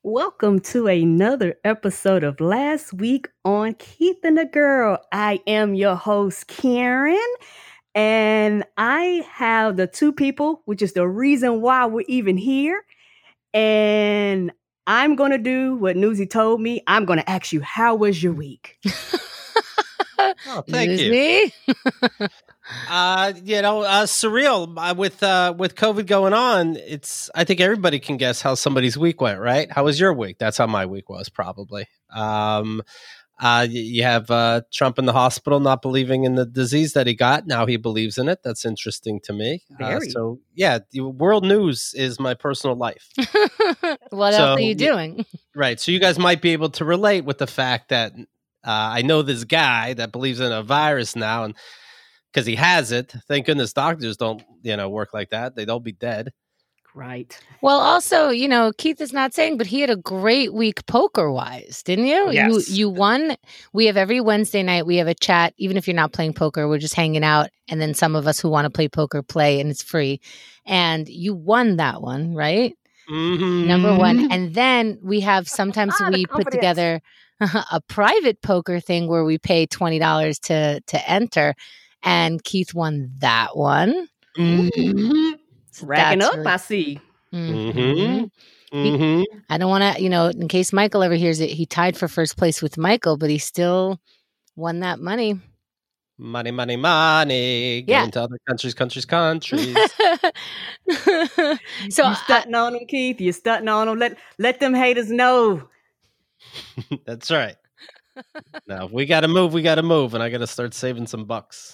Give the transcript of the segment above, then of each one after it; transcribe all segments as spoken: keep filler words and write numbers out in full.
Welcome to another episode of Last Week on Keith and the Girl. I am your host, Karen, and I have the two people, which is the reason why we're even here. And I'm going to do what Newsy told me. I'm going to ask you, how was your week? Oh, thank Is you. Me? uh, you know, uh, surreal uh, with uh, with COVID going on. It's I think everybody can guess how somebody's week went, right? How was your week? That's how my week was, probably. Um, uh, you, you have uh, Trump in the hospital, not believing in the disease that he got. Now he believes in it. That's interesting to me. Uh, Very. so, yeah, the world news is my personal life. What So, else are you y- doing? Right. So you guys might be able to relate with the fact that uh, I know this guy that believes in a virus now, and because he has it, thank goodness doctors don't, you know, work like that. They'd all be dead. Right. Well, also, you know, Keith is not saying, but he had a great week poker wise, didn't you? Yes. You you won. We have every Wednesday night. We have a chat. Even if you're not playing poker, we're just hanging out, and then some of us who want to play poker play, and it's free. And you won that one, right? Mm-hmm. Number one. And then we have sometimes Ah, the we put confidence. together a private poker thing where we pay twenty dollars to to enter, and Keith won that one. Mm-hmm. So Racking that's up, really- I see. Mhm. Mm-hmm. Mm-hmm. I don't want to, you know, in case Michael ever hears it, he tied for first place with Michael, but he still won that money. Money, money, money. Yeah. Going to other countries, countries, countries. so you I, stunting on them, Keith. You stunting on them. Let let them haters know. That's right. Now, if we got to move, we got to move. And I got to start saving some bucks.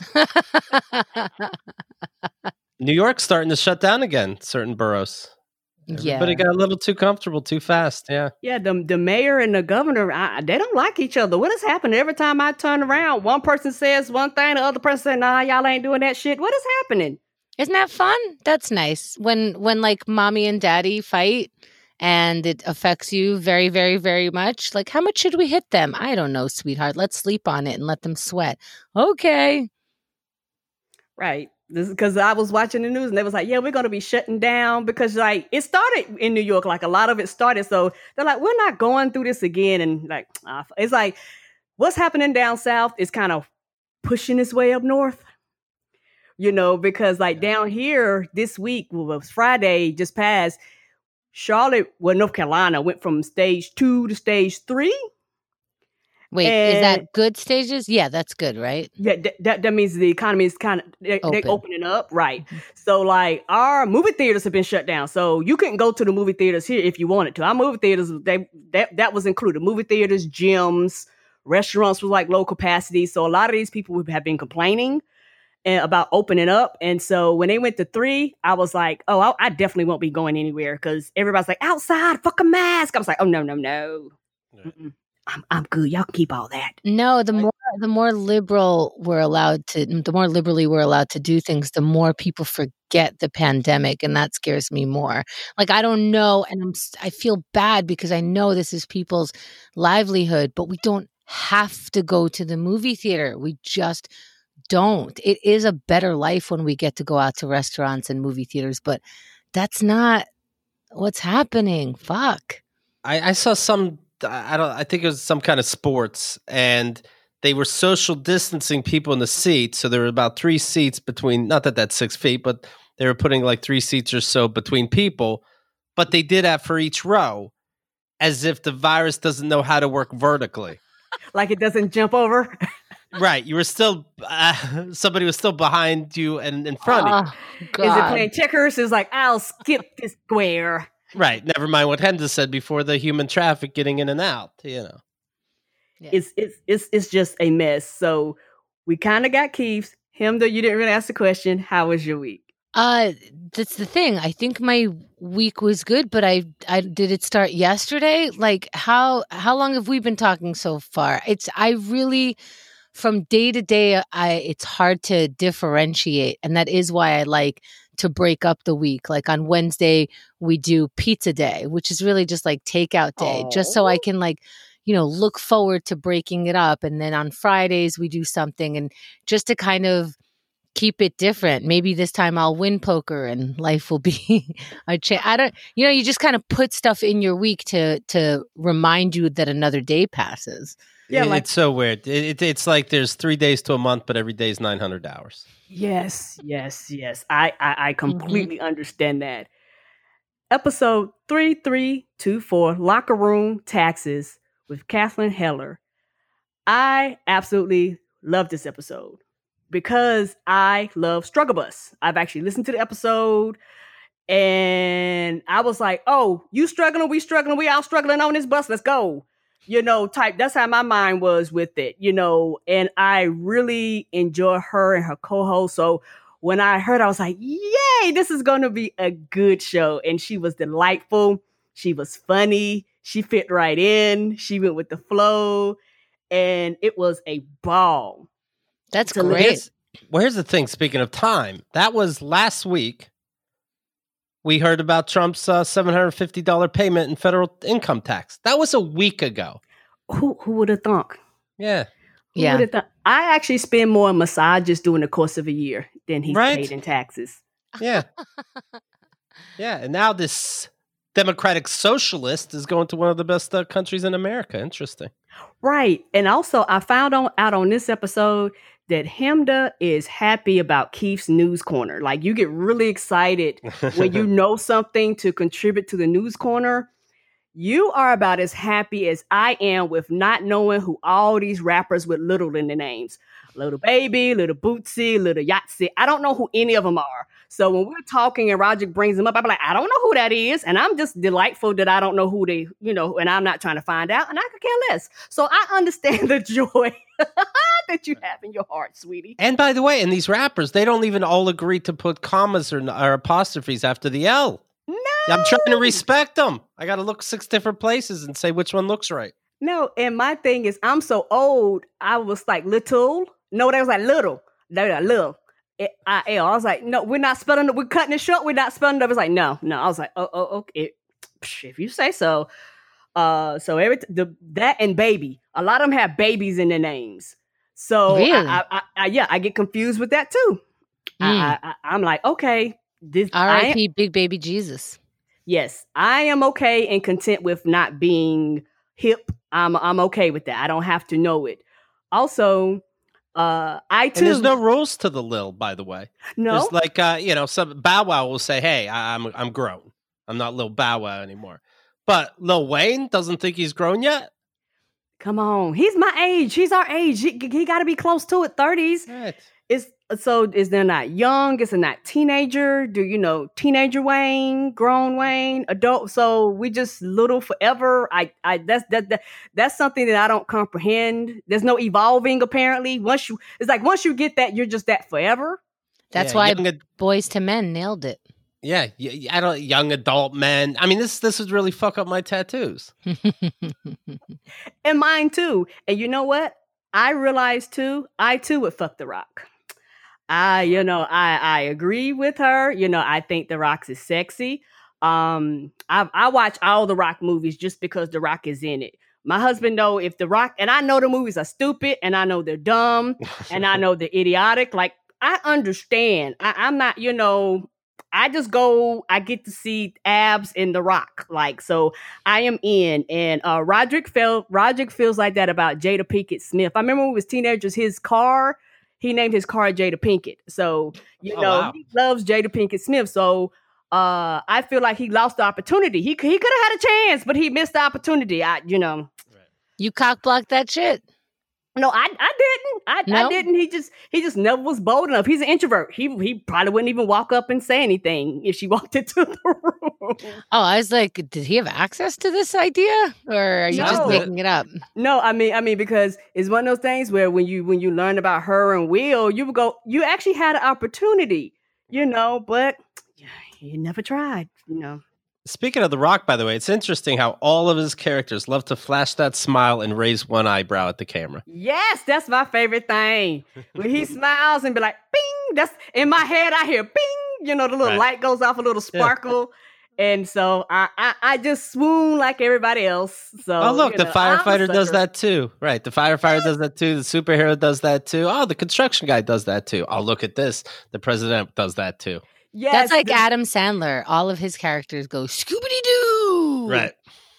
New York's starting to shut down again, certain boroughs. yeah. Everybody got a little too comfortable too fast. Yeah. Yeah, the the mayor and the governor, I, they don't like each other. What has happened? Every time I turn around, one person says one thing, the other person says, "Nah, y'all ain't doing that shit." What is happening? Isn't that fun? That's nice. When when like mommy and daddy fight and it affects you very, very, very much. Like, how much should we hit them? I don't know, sweetheart. Let's sleep on it and let them sweat. Okay. Right. This is because I was watching the news and they was like, "Yeah, we're going to be shutting down because like it started in New York, like a lot of it started." So they're like, "We're not going through this again." And like, uh, it's like what's happening down south is kind of pushing its way up north. You know, because like down here this week, well, it was Friday just passed. Charlotte, well, North Carolina went from stage two to stage three. Wait, is that And- good stages? Yeah, that's good, right? Yeah, th- that that means the economy is kind of they're, they're Open. opening up, right? So like our movie theaters have been shut down, so you couldn't go to the movie theaters here if you wanted to. Our movie theaters, they that that was included. Movie theaters, gyms, restaurants was like low capacity. So a lot of these people have been complaining uh, about opening up, and so when they went to three, I was like, oh, I, I definitely won't be going anywhere because everybody's like outside, fuck a mask. I was like, oh no, no, no. Right. Mm-mm. I'm I'm good. Y'all can keep all that. No, the more the more liberal we're allowed to, the more liberally we're allowed to do things, the more people forget the pandemic, and that scares me more. Like I don't know, and I'm s- I feel bad because I know this is people's livelihood, but we don't have to go to the movie theater. We just don't. It is a better life when we get to go out to restaurants and movie theaters, but that's not what's happening. Fuck. I, I saw some. I don't. I think it was some kind of sports, and they were social distancing people in the seats. So there were about three seats between. Not that that's six feet, but they were putting like three seats or so between people. But they did that for each row, as if the virus doesn't know how to work vertically. Like it doesn't jump over. Right. You were still. Uh, somebody was still behind you and in front of you. Oh, Is it God. playing checkers? It's like, I'll skip this square. Right. Never mind what Henda said before, the human traffic getting in and out. You know. Yeah. It's it's it's it's just a mess. So we kind of got Keith's. Him though, you didn't really ask the question. How was your week? Uh, that's the thing. I think my week was good, but I, I did it start yesterday. Like how how long have we been talking so far? It's I really from day to day. I it's hard to differentiate, and that is why I like to break up the week. Like on Wednesday we do pizza day, which is really just like takeout day, just so I Aw. can like you know look forward to breaking it up, and then on Fridays we do something, and just to kind of keep it different. Maybe this time I'll win poker and life will be a chance. I don't, you know, you just kind of put stuff in your week to to remind you that another day passes. Yeah, like, it's so weird. It, it, it's like there's three days to a month, but every day is nine hundred hours. Yes, yes, yes. I, I, I completely mm-hmm. understand that. Episode three three two four, Locker Room Taxes with Kathleen Heller. I absolutely love this episode because I love Struggle Bus. I've actually listened to the episode and I was like, oh, you struggling, we struggling, we all struggling on this bus, let's go. You know, type, that's how my mind was with it, you know, and I really enjoy her and her co-host. So when I heard, I was like, yay, this is going to be a good show. And she was delightful. She was funny. She fit right in. She went with the flow. And it was a ball. That's so great. Here's, well, here's the thing. Speaking of time, that was last week. We heard about Trump's uh, seven hundred fifty dollars payment in federal income tax. That was a week ago. Who who would have thought? Yeah. Who yeah. Th- I actually spend more on massages during the course of a year than he's right? paid in taxes. Yeah. Yeah. And now this Democratic socialist is going to one of the best uh, countries in America. Interesting. Right. And also, I found on, out on this episode that Hemda is happy about Keith's News Corner. Like, you get really excited when you know something to contribute to the News Corner. You are about as happy as I am with not knowing who all these rappers with little in the names. Little Baby, Little Bootsy, Little Yahtzee. I don't know who any of them are. So when we're talking and Roger brings them up, I'm like, I don't know who that is. And I'm just delightful that I don't know who they, you know, and I'm not trying to find out. And I could care less. So I understand the joy that you have in your heart, sweetie. And by the way, in these rappers, they don't even all agree to put commas or, or apostrophes after the L. No. I'm trying to respect them. I got to look six different places and say which one looks right. No. And my thing is, I'm so old. I was like little. No, they was like little. They were like little. It, I, I was like, no, we're not spelling it. We're cutting it short. We're not spelling it. I was like, no, no. I was like, oh, oh, okay. If you say so. Uh, so every t- the that and baby, a lot of them have babies in their names. So really? I, I, I, I, yeah, I get confused with that too. Mm. I, I, I'm like, okay, this R I P Big Baby Jesus. Yes, I am okay and content with not being hip. I'm I'm okay with that. I don't have to know it. Also. Uh, I too. And there's no rules to the Lil, by the way. No, there's like uh, you know, some Bow Wow will say, "Hey, I'm I'm grown. I'm not Lil Bow Wow anymore." But Lil Wayne doesn't think he's grown yet. Come on, he's my age. He's our age. He, he got to be close to it. thirties. Right. Is so? Is there not young? Is it not teenager? Do you know teenager Wayne, grown Wayne, adult? So we just little forever. I, I that's that, that that's something that I don't comprehend. There's no evolving apparently. Once you, it's like once you get that, you're just that forever. That's yeah, why young, Boys to Men nailed it. Yeah, I don't. Young adult men. I mean, this this would really fuck up my tattoos. And mine too. And you know what? I realized too. I too would fuck The Rock. I, you know, I, I agree with her. You know, I think The Rock is sexy. Um, I, I watch all The Rock movies just because The Rock is in it. My husband know if The Rock, and I know the movies are stupid, and I know they're dumb, and I know they're idiotic. Like, I understand. I, I'm not, you know, I just go, I get to see abs in The Rock. Like, so I am in. And uh, Roderick felt, Roderick feels like that about Jada Pinkett Smith. I remember when we was teenagers, his car, he named his car Jada Pinkett. So, you oh, know, wow. he loves Jada Pinkett Smith. So uh, I feel like he lost the opportunity. He, he could have had a chance, but he missed the opportunity. I, you know. You cock blocked that shit. No, I I didn't. I, no? I didn't. He just he just never was bold enough. He's an introvert. He he probably wouldn't even walk up and say anything if she walked into the room. Oh, I was like, did he have access to this idea, or are you No. just making it up? No, I mean I mean because it's one of those things where when you when you learn about her and Will, you would go, you actually had an opportunity, you know, but you never tried, you know. Speaking of The Rock, by the way, it's interesting how all of his characters love to flash that smile and raise one eyebrow at the camera. Yes, that's my favorite thing. When he smiles and be like, bing, that's in my head, I hear bing, you know, the little Right. light goes off, a little sparkle. And so I, I, I just swoon like everybody else. So Oh, look, you the know, I'm a firefighter does sucker. that too. Right. The firefighter does that too. The superhero does that too. Oh, the construction guy does that too. Oh, look at this. The president does that too. Yes, That's like the- Adam Sandler. All of his characters go Scooby Doo. Right.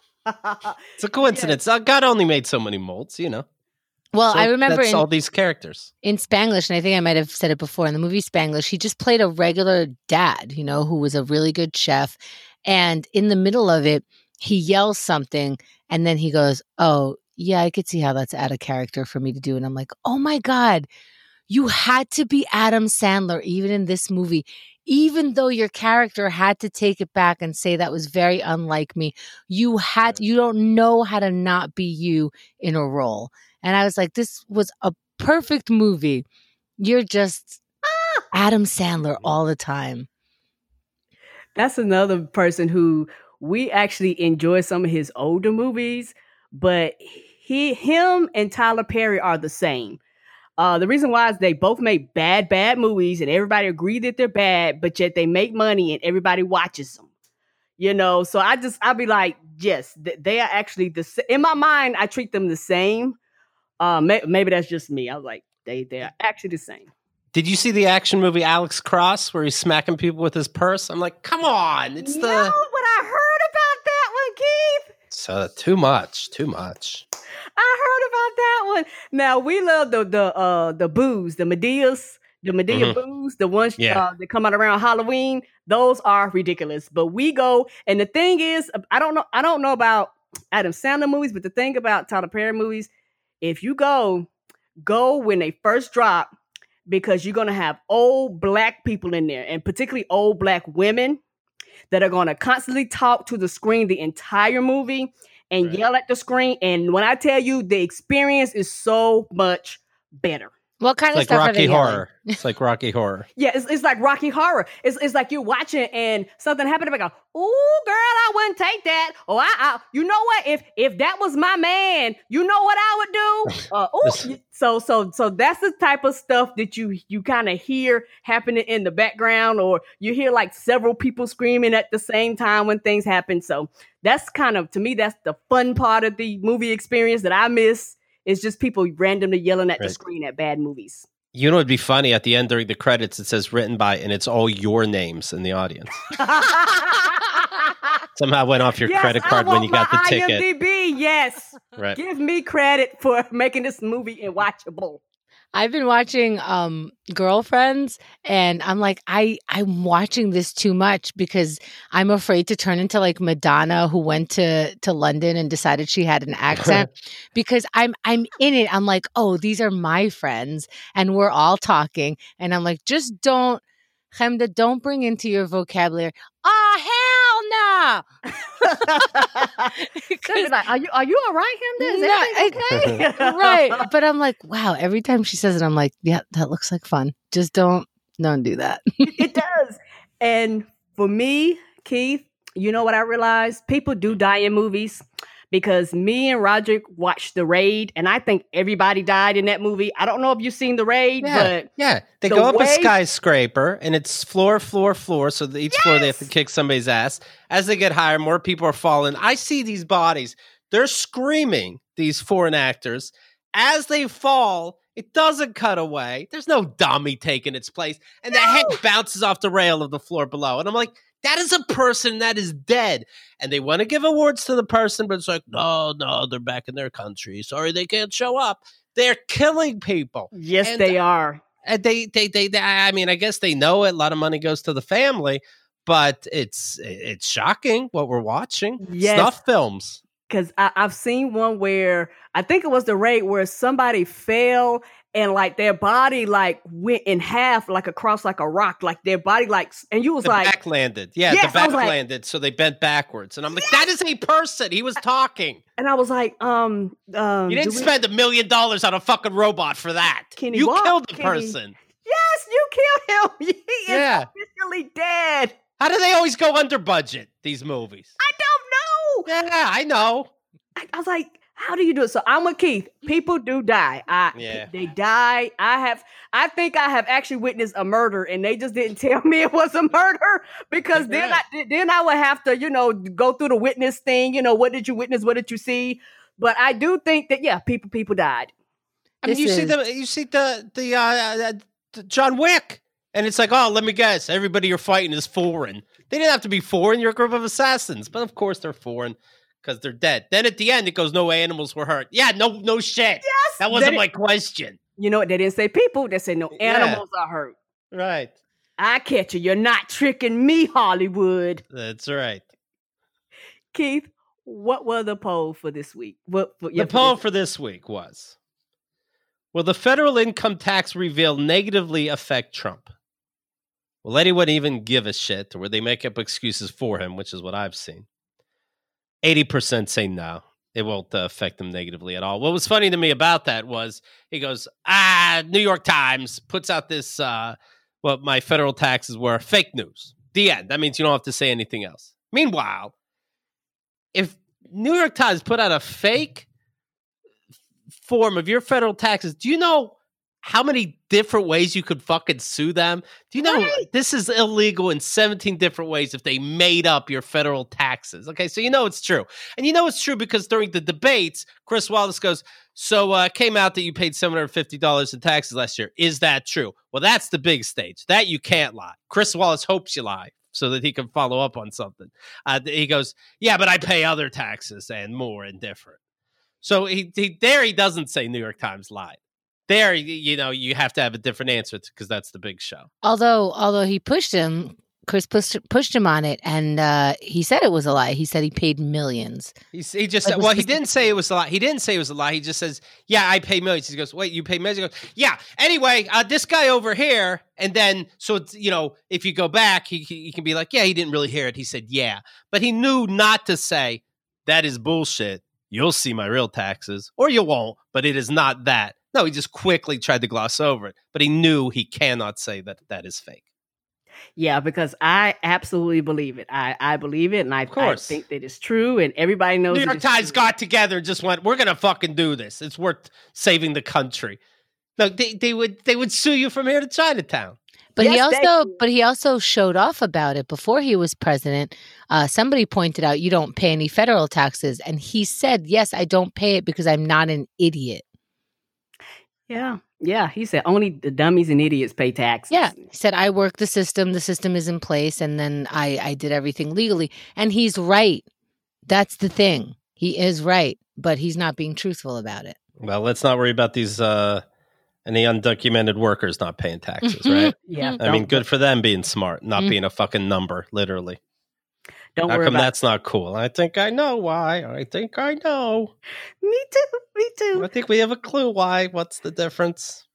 It's a coincidence. Uh, God only made so many molds, you know. Well, So I remember that's in, all these characters. in Spanglish, and I think I might have said it before, in the movie Spanglish, he just played a regular dad, you know, who was a really good chef. And in the middle of it, he yells something, and then he goes, oh, yeah, I could see how that's out of character for me to do. And I'm like, oh my God, you had to be Adam Sandler, even in this movie. Even though your character had to take it back and say that was very unlike me, you had, you don't know how to not be you in a role. And I was like, this was a perfect movie. You're just Adam Sandler all the time. That's another person who we actually enjoy some of his older movies, but he, him and Tyler Perry are the same. Uh, the reason why is they both make bad, bad movies, and everybody agree that they're bad, but yet they make money and everybody watches them. You know, so I just, I'll be like, yes, th- they are actually the sa- in my mind, I treat them the same. Uh, may- maybe that's just me. I was like, they they are actually the same. Did you see the action movie Alex Cross where he's smacking people with his purse? I'm like, come on. It's no, the. but I heard about that one, Keith. So too much. Too much. I heard about that one. Now we love the the uh the booze, the Medeas, the Medea Mhm. booze, the ones Yeah. uh, that come out around Halloween. Those are ridiculous. But we go, and the thing is, I don't know, I don't know about Adam Sandler movies, but the thing about Tyler Perry movies, if you go, go when they first drop, because you're gonna have old black people in there, and particularly old black women that are gonna constantly talk to the screen the entire movie and Right. yell at the screen. And when I tell you, the experience is so much better. What kind It's of like stuff are they Rocky yelling? Horror. It's like Rocky Horror. Yeah, it's, it's like Rocky Horror. It's it's like you're watching and something happened. And I go, "Ooh, girl, I wouldn't take that." Or I, I, you know what? If if that was my man, you know what I would do. Uh, ooh, so so so that's the type of stuff that you you kind of hear happening in the background, or you hear like several people screaming at the same time when things happen. So that's kind of, to me, that's the fun part of the movie experience that I miss. It's just people randomly yelling at Right. the screen at bad movies. You know, it'd be funny at the end during the credits, it says written by, and it's all your names in the audience. Somehow went off your Yes, credit I card when want you got the my ticket. IMDb, yes. Right. Give me credit for making this movie watchable. I've been watching um Girlfriends, and I'm like, I I'm watching this too much because I'm afraid to turn into like Madonna, who went to to London and decided she had an accent. Because I'm I'm in it. I'm like, oh, these are my friends, and we're all talking, and I'm like, just don't, Chemda, don't bring into your vocabulary. Oh hell no! They'll be like, are you are you all right, Hemda? Is No, everything okay? Right. But I'm like, wow, every time she says it, I'm like, yeah, that looks like fun. Just don't, don't do that. It does. And for me, Keith, you know what I realized? People do die in movies, because me and Roderick watched The Raid, and I think everybody died in that movie. I don't know if you've seen The Raid, Yeah. but Yeah. They the go up a way- skyscraper and it's floor, floor, floor. So the, each floor they have to Yes! kick somebody's ass. As they get higher, more people are falling. I see these bodies. They're screaming, these foreign actors. As they fall, it doesn't cut away. There's no dummy taking its place. And the head bounces off the rail of the floor below. And I'm like, that is a person that is dead. And they want to give awards to the person, but it's like, no, no, they're back in their country. Sorry, they can't show up. They're killing people. yes, And- they are. And they, they, they, they, I mean, I guess they know it. A lot of money goes to the family, but it's, it's shocking what we're watching. Yes. Snuff films. Because I've seen one where I think it was The Raid, where somebody fell and like their body like went in half, like across like a rock, like their body like, and you was The like, back landed. Yeah, Yes, the I back was like- landed. So they bent backwards. And I'm like, that is a person. He was talking. and I was like, um, um, You didn't do we- spend a million dollars on a fucking robot for that. Can he you walk? killed the Can he- person. Yes, you killed him. He is Yeah. officially dead. How do they always go under budget, these movies? I don't know. Yeah, I know. I, I was like, How do you do it? So I'm with Keith. People do die. I Yeah. They die. I have I think I have actually witnessed a murder and they just didn't tell me it was a murder because then Right. I then I would have to, you know, go through the witness thing, you know, what did you witness? What did you see? But I do think that yeah, people people died. I mean, This you see is- the you see the the, uh, uh, the John Wick, and it's like, oh, let me guess, everybody you're fighting is foreign. They didn't have to be foreign. You're a group of assassins, but of course they're foreign because they're dead. Then at the end, it goes, no animals were hurt. Yeah, no, no shit. Yes. That wasn't They my didn't- question. You know what? They didn't say people. They said no Yeah. animals are hurt. Right. I catch you. You're not tricking me, Hollywood. That's right. Keith, what was the poll for this week? What for, yeah, The for poll this- for this week was: will the federal income tax reveal negatively affect Trump? Will anyone even give a shit, or will they make up excuses for him, which is what I've seen? eighty percent say no. It won't uh, affect them negatively at all. What was funny to me about that was he goes, ah, New York Times puts out this, uh, what my federal taxes were, fake news. The end. That means you don't have to say anything else. Meanwhile, if New York Times put out a fake form of your federal taxes, do you know how many different ways you could fucking sue them? Do you know Right. this is illegal in seventeen different ways if they made up your federal taxes? Okay, so you know it's true. And you know it's true because during the debates, Chris Wallace goes, so uh, it came out that you paid seven hundred fifty dollars in taxes last year. Is that true? Well, that's the big stage. That you can't lie. Chris Wallace hopes you lie so that he can follow up on something. Uh, he goes, yeah, but I pay other taxes and more and different. So he, he there he doesn't say New York Times lied. There, you know, you have to have a different answer because that's the big show. Although, although he pushed him, Chris pushed pushed him on it, and uh, he said it was a lie. He said he paid millions. He, he just Like, said, was well, he this- didn't say it was a lie. He didn't say it was a lie. He just says, yeah, I pay millions. He goes, wait, you pay millions? He goes, yeah. Anyway, uh, this guy over here. And then, so it's, you know, if you go back, he, he, he can be like, yeah, he didn't really hear it. He said, yeah. But he knew not to say, that is bullshit. You'll see my real taxes, or you won't, but it is not that. No, he just quickly tried to gloss over it, but he knew he cannot say that that is fake. Yeah, because I absolutely believe it. I, I believe it, and I, I course. think that it's true, and everybody knows. New it York is Times true. got together and just went, we're going to fucking do this. It's worth saving the country. No, they, they would they would sue you from here to Chinatown. But he Yes, they- also, but he also showed off about it before he was president. Uh, somebody pointed out you don't pay any federal taxes, and he said, "Yes, I don't pay it because I'm not an idiot." Yeah, yeah. He said only the dummies and idiots pay taxes. Yeah, he said, "I work the system. The system is in place, and then I, I did everything legally." And he's right. That's the thing. He is right, but he's not being truthful about it. Well, let's not worry about these uh, any undocumented workers not paying taxes, right? yeah. I mean, don't- good for them being smart, not Mm. being a fucking number, literally. Don't How worry come about. that's not cool? I think I know why. I think I know. Me too. Me too. I think we have a clue why. What's the difference?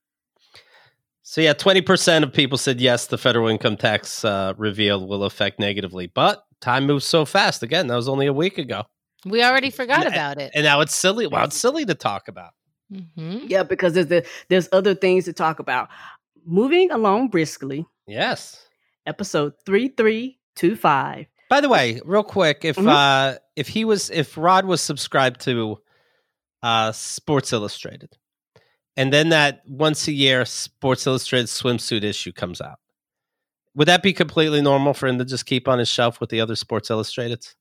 So yeah, twenty percent of people said yes, the federal income tax uh, reveal will affect negatively. But time moves so fast. Again, that was only a week ago. We already forgot And- about it. And now it's silly. Well, it's silly to talk about. hmm Yeah, because there's the there's other things to talk about. Moving along briskly, Yes. episode three three two five. By the way, real quick, if Mhm. uh if he was if Rod was subscribed to uh Sports Illustrated, and then that once a year Sports Illustrated swimsuit issue comes out, would that be completely normal for him to just keep on his shelf with the other Sports Illustrateds?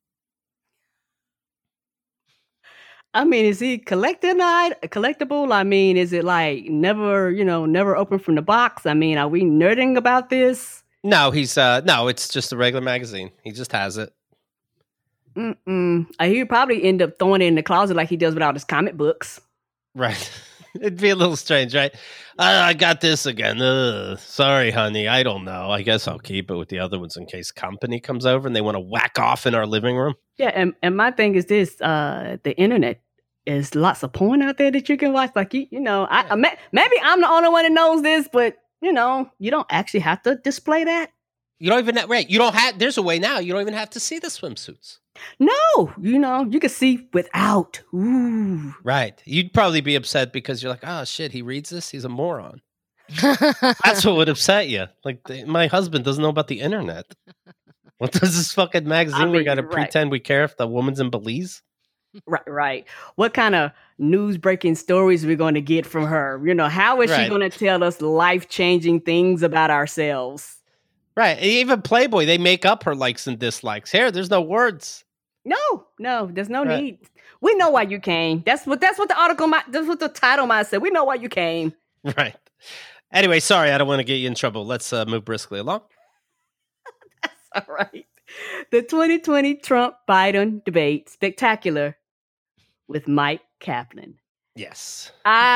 I mean, is he collecting it, collectible? I mean, is it like never, you know, never open from the box? I mean, are we nerding about this? No, he's uh no, it's just a regular magazine. He just has it. Mm-mm. Uh, He would probably end up throwing it in the closet like he does with all his comic books. Right. It'd be a little strange, right? Uh, I got this again. Ugh, sorry, honey. I don't know. I guess I'll keep it with the other ones in case company comes over and they want to whack off in our living room. Yeah, and, and my thing is this: uh, the internet is lots of porn out there that you can watch. Like you, you know, I, I may, maybe I'm the only one that knows this, but you know, you don't actually have to display that. You don't even have, right. You don't have, there's a way now. You don't even have to see the swimsuits. No, you know, you can see without. Ooh, Right. You'd probably be upset because you're like, oh shit, he reads this. He's a moron. That's what would upset you. Like the, my husband doesn't know about the internet. What does this fucking magazine? I we mean, got to right. pretend we care if the woman's in Belize. Right, right. What kind of news breaking stories are we going to get from her? You know, how is Right. she going to tell us life changing things about ourselves? Right. Even Playboy, they make up her likes and dislikes. Here, there's no words. No, no, there's no Right. need. We know why you came. That's what that's what the article might that's what the title might say. We know why you came. Right. Anyway, sorry, I don't want to get you in trouble. Let's uh, move briskly along. That's all right. The twenty twenty Trump Biden debate spectacular with Mike Kaplan. Yes.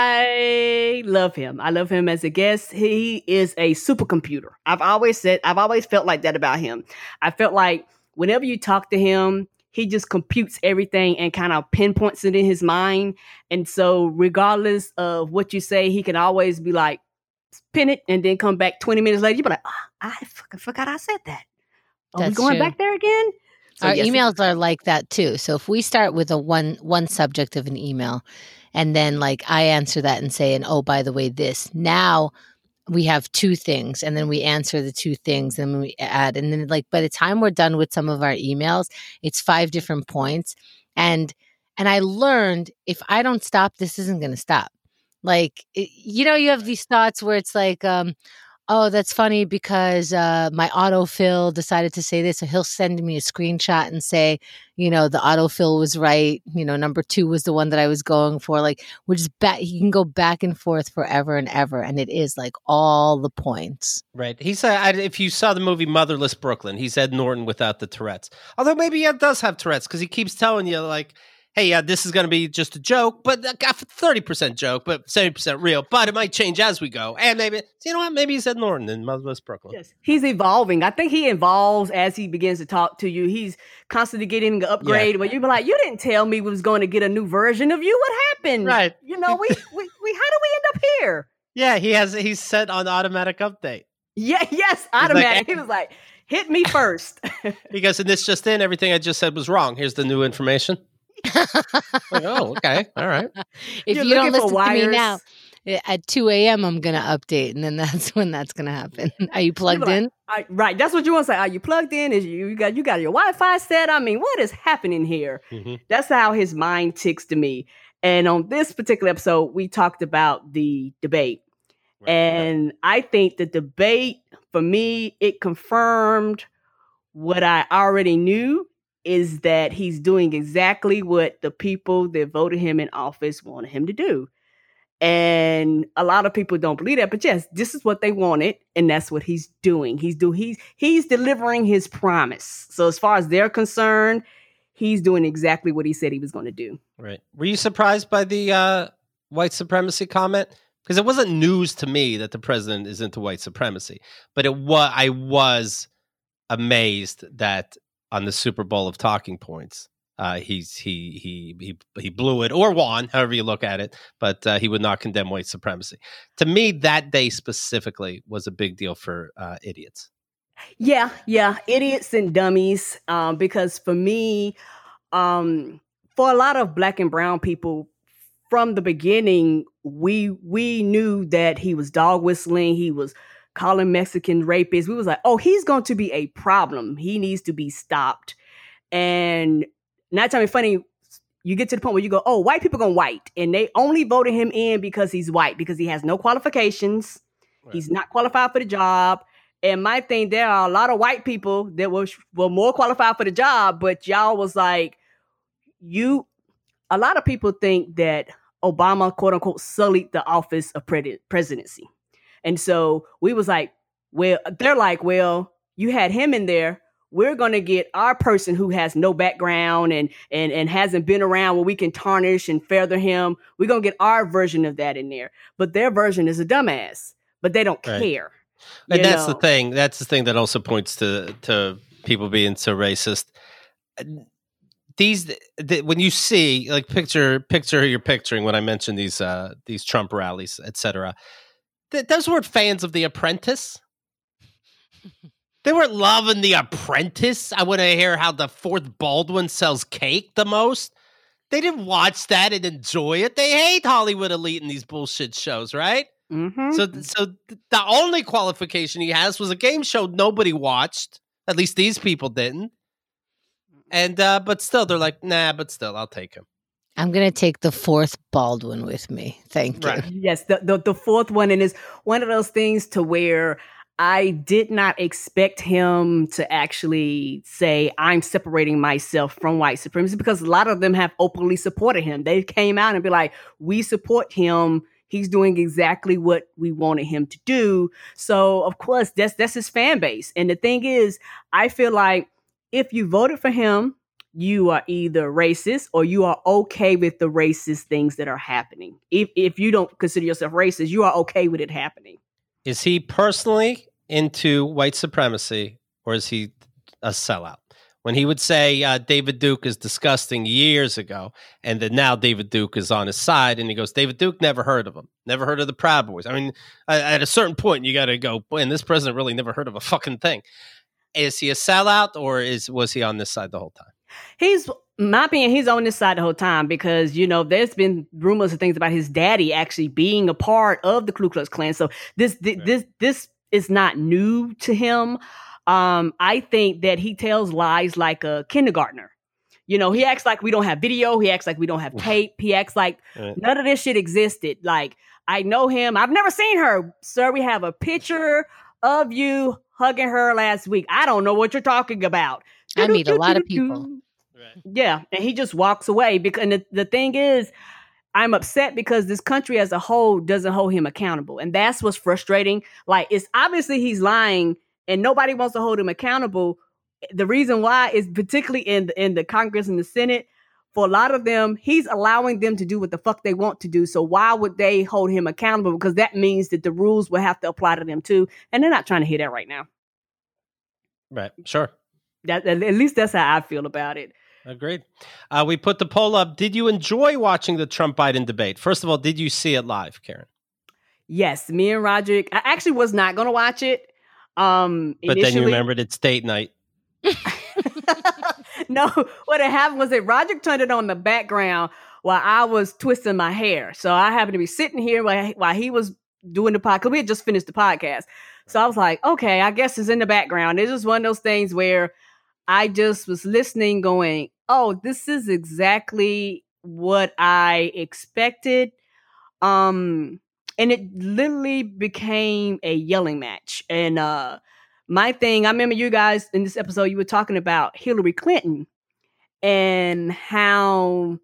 I love him. I love him as a guest. He is a supercomputer. I've always said, I've always felt like that about him. I felt like whenever you talk to him, he just computes everything and kind of pinpoints it in his mind. And so regardless of what you say, he can always be like, pin it, and then come back twenty minutes later. You be like, oh, I fucking forgot I said that. Are we That's going true. back there again? So Our yes, emails are like that too. So if we start with a one one subject of an email, and then like I answer that and say, and oh, by the way, this now we have two things, and then we answer the two things, and then we add, and then like by the time we're done with some of our emails, it's five different points, and and I learned if I don't stop, this isn't going to stop. Like it, you know, you have these thoughts where it's like, um, oh, that's funny because uh, my autofill decided to say this. So he'll send me a screenshot and say, you know, the autofill was right. You know, number two was the one that I was going for. Like, we're just back. You can go back and forth forever and ever. And it is like all the points. Right. He said, I, if you saw the movie Motherless Brooklyn, he's Ed Norton without the Tourette's. Although maybe he does have Tourette's because he keeps telling you, like, hey, yeah, this is going to be just a joke, but uh, thirty percent joke, but seventy percent real. But it might change as we go. And maybe, you know what? Maybe he's Ed Norton in Motherless Brooklyn. Yes. He's evolving. I think he evolves as he begins to talk to you. He's constantly getting an upgrade. Yeah. Where you be like, you didn't tell me we was going to get a new version of you. What happened? Right. You know, we, we, we how do we end up here? Yeah, he has. He's set on automatic update. Yeah, yes, automatic. like, he was like, hit me first. He goes, and this just in, everything I just said was wrong. Here's the new information. Like, oh, okay. All right. If You're you don't looking for listen to me wires. now, eh, at two a.m., I'm going to update. And then that's when that's going to happen. Are you plugged Like, in? I- right. That's what you want to say. Are you plugged in? Is you, you got you got your Wi-Fi set? I mean, what is happening here? Mhm. That's how his mind ticks to me. And on this particular episode, we talked about the debate. Right. And I think the debate, for me, it confirmed what I already knew, is that he's doing exactly what the people that voted him in office wanted him to do. And a lot of people don't believe that, but yes, this is what they wanted, and that's what he's doing. He's do he's he's delivering his promise. So as far as they're concerned, he's doing exactly what he said he was going to do. Right. Were you surprised by the uh, white supremacy comment? Because it wasn't news to me that the president is into white supremacy, but it was. I was amazed that on the Super Bowl of talking points, uh, he's he he he he blew it or won, however you look at it. But uh, he would not condemn white supremacy. To me, that day specifically was a big deal for uh, idiots. Yeah, yeah, idiots and dummies. Um, because for me, um, for a lot of black and brown people, from the beginning, we we knew that he was dog whistling. He was calling Mexican rapists. We was like, oh, he's going to be a problem. He needs to be stopped. And not tell me funny, you get to the point where you go, oh, white people going white. And they only voted him in because he's white, because he has no qualifications. Right. He's not qualified for the job. And my thing, there are a lot of white people that were, were more qualified for the job, but y'all was like, you, a lot of people think that Obama, quote unquote, sullied the office of pre- presidency. And so we was like, well, they're like, well, you had him in there. We're going to get our person who has no background and, and, and hasn't been around where we can tarnish and feather him. We're going to get our version of that in there. But their version is a dumbass, but they don't Right. care. And you that's know? the thing. That's the thing that also points to to people being so racist. These the, when you see like picture picture who you're picturing when I mentioned these uh, these Trump rallies, et cetera. Th- those weren't fans of The Apprentice. They weren't loving The Apprentice. I want to hear how the fourth Baldwin sells cake the most. They didn't watch that and enjoy it. They hate Hollywood elite in these bullshit shows, right? Mm-hmm. So, so th- the only qualification he has was a game show nobody watched. At least these people didn't. And uh, but still, they're like, nah. But still, I'll take him. I'm gonna take the fourth Baldwin with me. Thank you. Right. Yes, the, the the fourth one, and it's one of those things to where I did not expect him to actually say, I'm separating myself from white supremacy, because a lot of them have openly supported him. They came out and be like, we support him. He's doing exactly what we wanted him to do. So, of course, that's that's his fan base. And the thing is, I feel like if you voted for him, you are either racist or you are okay with the racist things that are happening. If if you don't consider yourself racist, you are okay with it happening. Is he personally into white supremacy, or is he a sellout? When he would say uh, David Duke is disgusting years ago, and then now David Duke is on his side, and he goes, David Duke, never heard of him. Never heard of the Proud Boys. I mean, at a certain point, you got to go, boy, and this president really never heard of a fucking thing. Is he a sellout, or is was he on this side the whole time? He's, my opinion, he's on this side the whole time, because, you know, there's been rumors and things about his daddy actually being a part of the Ku Klux Klan. So this, th- Right. this, this is not new to him. Um, I think that he tells lies like a kindergartner. You know, he acts like we don't have video. He acts like we don't have tape. He acts like Right. none of this shit existed. Like, I know him. I've never seen her. Sir, we have a picture of you hugging her last week. I don't know what you're talking about. I meet a lot of people. Right. Yeah, and he just walks away. Because and the, the thing is, I'm upset because this country as a whole doesn't hold him accountable. And that's what's frustrating. Like, it's obviously he's lying and nobody wants to hold him accountable. The reason why is particularly in the, in the Congress and the Senate, for a lot of them, he's allowing them to do what the fuck they want to do. So why would they hold him accountable? Because that means that the rules will have to apply to them too. And they're not trying to hear that right now. Right. Sure. That, at least that's how I feel about it. Agreed. Uh, we put the poll up. Did you enjoy watching the Trump-Biden debate? First of all, did you see it live, Karen? Yes, me and Roderick. I actually was not going to watch it. Um, But then you remembered it's date night. No, what had happened was that Roderick turned it on the background while I was twisting my hair. So I happened to be sitting here while, while he was doing the podcast. We had just finished the podcast. So I was like, okay, I guess it's in the background. It's just one of those things where I just was listening going, oh, this is exactly what I expected. Um, and it literally became a yelling match. And uh, my thing, I remember you guys in this episode, you were talking about Hillary Clinton and how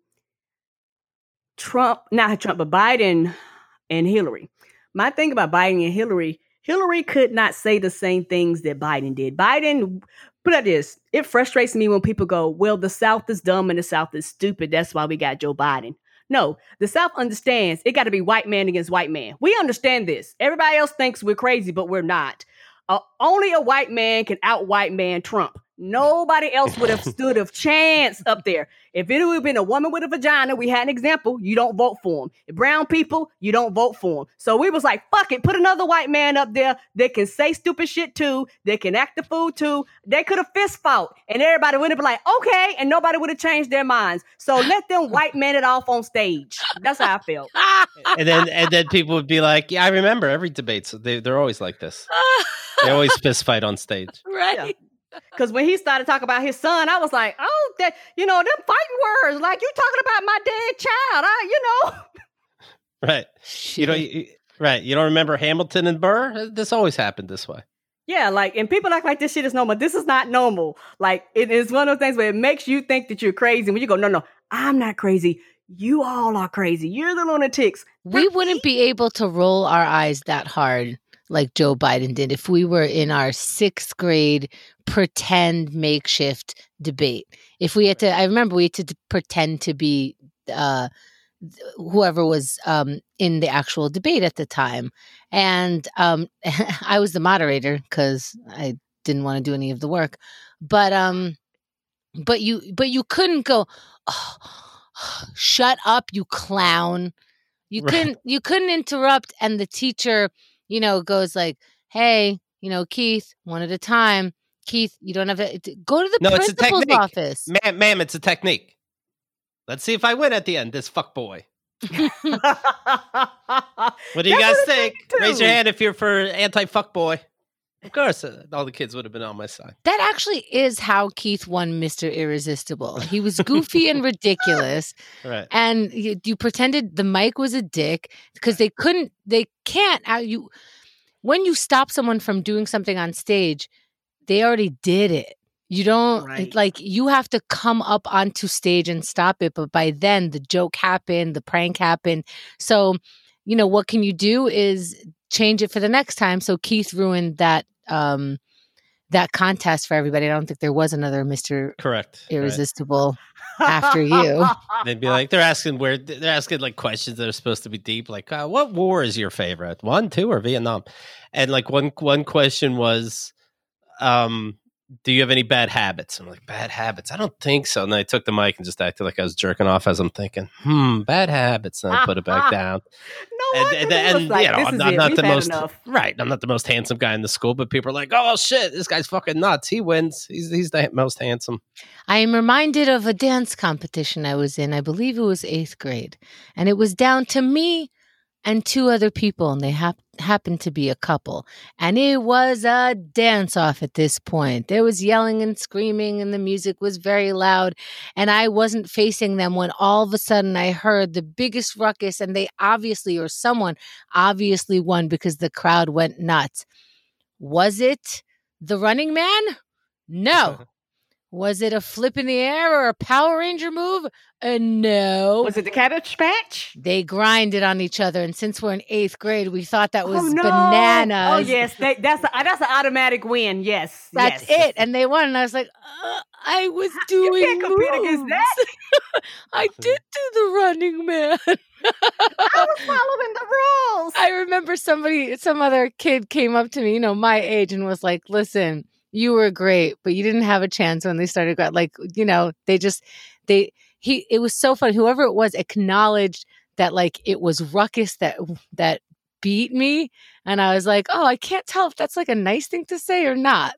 Trump, not Trump, but Biden and Hillary. My thing about Biden and Hillary, Hillary could not say the same things that Biden did. Biden, put it like this, it frustrates me when people go, well, the South is dumb and the South is stupid. That's why we got Joe Biden. No, the South understands it got to be white man against white man. We understand this. Everybody else thinks we're crazy, but we're not. Uh, only a white man can out white man Trump. Nobody else would have stood a chance up there. If it would have been a woman with a vagina, we had an example, you don't vote for him. If brown people, you don't vote for him. So we was like, fuck it, put another white man up there that can say stupid shit too, that can act the fool too. They could have fist fought and everybody would have been like, okay, and nobody would have changed their minds. So let them white man it off on stage. That's how I felt. And then and then people would be like, yeah, I remember every debate. So they, they're always like this. They always fist fight on stage. Right. Yeah. Because when he started talking about his son, I was like, oh, that, you know, them fighting words. Like, you talking about my dead child. I, you know. Right. You know, you, right. You don't remember Hamilton and Burr? This always happened this way. Yeah, like, and people act like this shit is normal. This is not normal. Like, it is one of those things where it makes you think that you're crazy. When you go, no, no, I'm not crazy. You all are crazy. You're the lunatics. We wouldn't be able to roll our eyes that hard like Joe Biden did if we were in our sixth grade pretend makeshift debate. If we had to, I remember we had to pretend to be uh, whoever was um, in the actual debate at the time. And um, I was the moderator because I didn't want to do any of the work. But um, but you but you couldn't go, oh, shut up, you clown. You Right. couldn't you couldn't interrupt, and the teacher, you know, goes like, hey, you know, Keith, one at a time. Keith, you don't have to go to the No, it's a principal's technique. office. Ma'am, ma'am, it's a technique. Let's see if I win at the end, this fuck boy. What do you That's guys what it think? takes, Raise your too. hand if you're for anti-fuck boy. Of course, uh, all the kids would have been on my side. That actually is how Keith won Mister Irresistible. He was goofy and ridiculous. Right. And you, you pretended the mic was a dick because they couldn't, they can't. uh, You When you stop someone from doing something on stage, they already did it. You don't, Right. it's like, you have to come up onto stage and stop it. But by then, the joke happened, the prank happened. So, you know, what can you do is change it for the next time. So Keith ruined that um, that contest for everybody. I don't think there was another Mister Correct. Right. Irresistible after you. They'd be like, they're asking where they're asking like questions that are supposed to be deep, like, uh, what war is your favorite? One, two, or Vietnam? And like one one question was, um, do you have any bad habits? I'm like, bad habits? I don't think so. And then I took the mic and just acted like I was jerking off as I'm thinking, hmm, bad habits. And I put it back down. No, and, and, and, and like, you know, this I'm is not, it. not We've the had most enough. right. I'm not the most handsome guy in the school, but people are like, "Oh shit, this guy's fucking nuts. He wins. He's he's the most handsome." I am reminded of a dance competition I was in. I believe it was eighth grade. And it was down to me and two other people, and they hap- happened to be a couple. And it was a dance-off at this point. There was yelling and screaming, and the music was very loud. And I wasn't facing them when all of a sudden I heard the biggest ruckus, and they obviously, or someone obviously won because the crowd went nuts. Was it the Running Man? No. Was it a flip in the air or a Power Ranger move? Uh, no. Was it the Cabbage Patch? They grinded on each other, and since we're in eighth grade, we thought that was oh, no. bananas. Oh yes, they, that's a, that's an automatic win. Yes, That's yes. it. And they won, and I was like, uh, I was doing You can't compete moves. against that. I did do the Running Man. I was following the rules. I remember somebody, some other kid came up to me, you know, my age, and was like, listen, you were great, but you didn't have a chance when they started, gra- like, you know, they just, they, he, it was so fun. Whoever it was acknowledged that, like, it was ruckus that, that beat me. And I was like, oh, I can't tell if that's like a nice thing to say or not.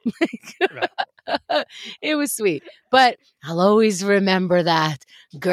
Right. It was sweet, but I'll always remember that.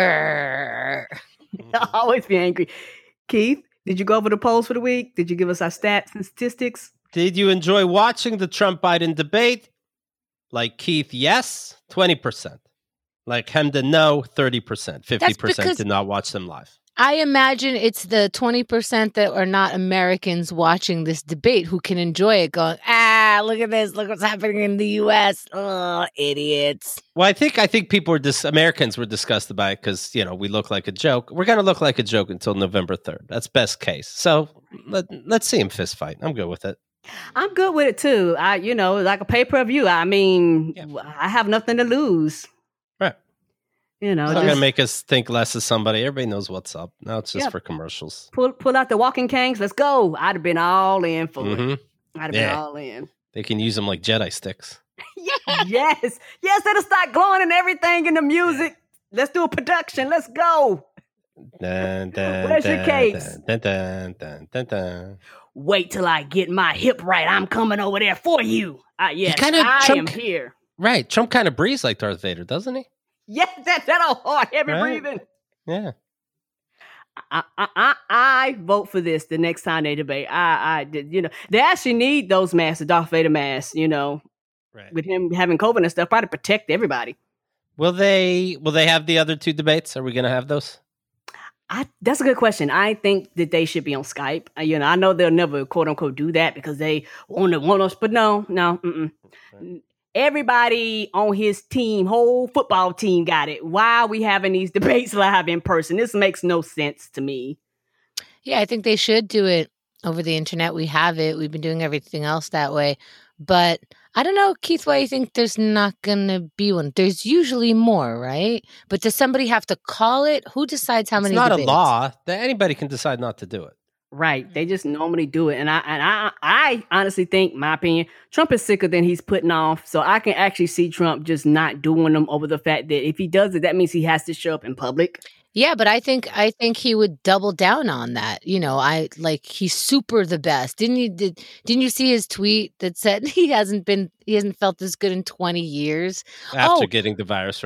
Grrr. I'll always be angry. Keith, did you go over the polls for the week? Did you give us our stats and statistics? Did you enjoy watching the Trump-Biden debate? Like Keith, yes, twenty percent. Like Hemda, no, thirty percent. fifty percent did not watch them live. I imagine it's the twenty percent that are not Americans watching this debate who can enjoy it going, ah, look at this. Look what's happening in the U S. Oh, idiots. Well, I think I think people were dis- Americans were disgusted by it because, you know, we look like a joke. We're going to look like a joke until November third. That's best case. So let, let's see him fist fight. I'm good with it. I'm good with it too. I, you know, like a pay-per-view. I mean, Yeah. I have nothing to lose. Right. You know, It's not just going to make us think less of somebody. Everybody knows what's up. Now it's just Yeah. for commercials. pull pull out the walking canes. Let's go. I'd have been all in for Mhm. it. I'd have Yeah. been all in. They can use them like Jedi sticks. yes, yes. It'll start glowing and everything in the music. Let's do a production. Let's go. Dun, dun, Where's your dun, capes? Dun, dun, dun, dun, dun. Wait till I get my hip right. I'm coming over there for you. Uh, yes, kinda I Trump- am here. Right. Trump kind of breathes like Darth Vader, doesn't he? Yes, that that all hard, heavy Right. breathing. Yeah. I, I I I vote for this the next time they debate. I I did, you know, they actually need those masks, the Darth Vader masks, you know, Right. with him having COVID and stuff, probably protect everybody. Will they will they have the other two debates? Are we going to have those? I that's a good question. I think that they should be on Skype. Uh, You know, I know they'll never quote unquote do that because they want to want us, but no, no. Mm-mm. Right. Everybody on his team, whole football team, got it. Why are we having these debates live in person? This makes no sense to me. Yeah, I think they should do it over the internet. We have it. We've been doing everything else that way. But I don't know, Keith, why you think there's not going to be one? There's usually more, right? But does somebody have to call it? Who decides how It's many not debates? a law. That anybody can decide not to do it. Right. They just normally do it. And I and I I honestly think, my opinion, Trump is sicker than he's putting off. So I can actually see Trump just not doing them over the fact that if he does it, that means he has to show up in public. Yeah, but I think I think he would double down on that. You know, I like he's super the best. Didn't you did didn't you see his tweet that said he hasn't been he hasn't felt this good in twenty years? After Oh. getting the virus, right?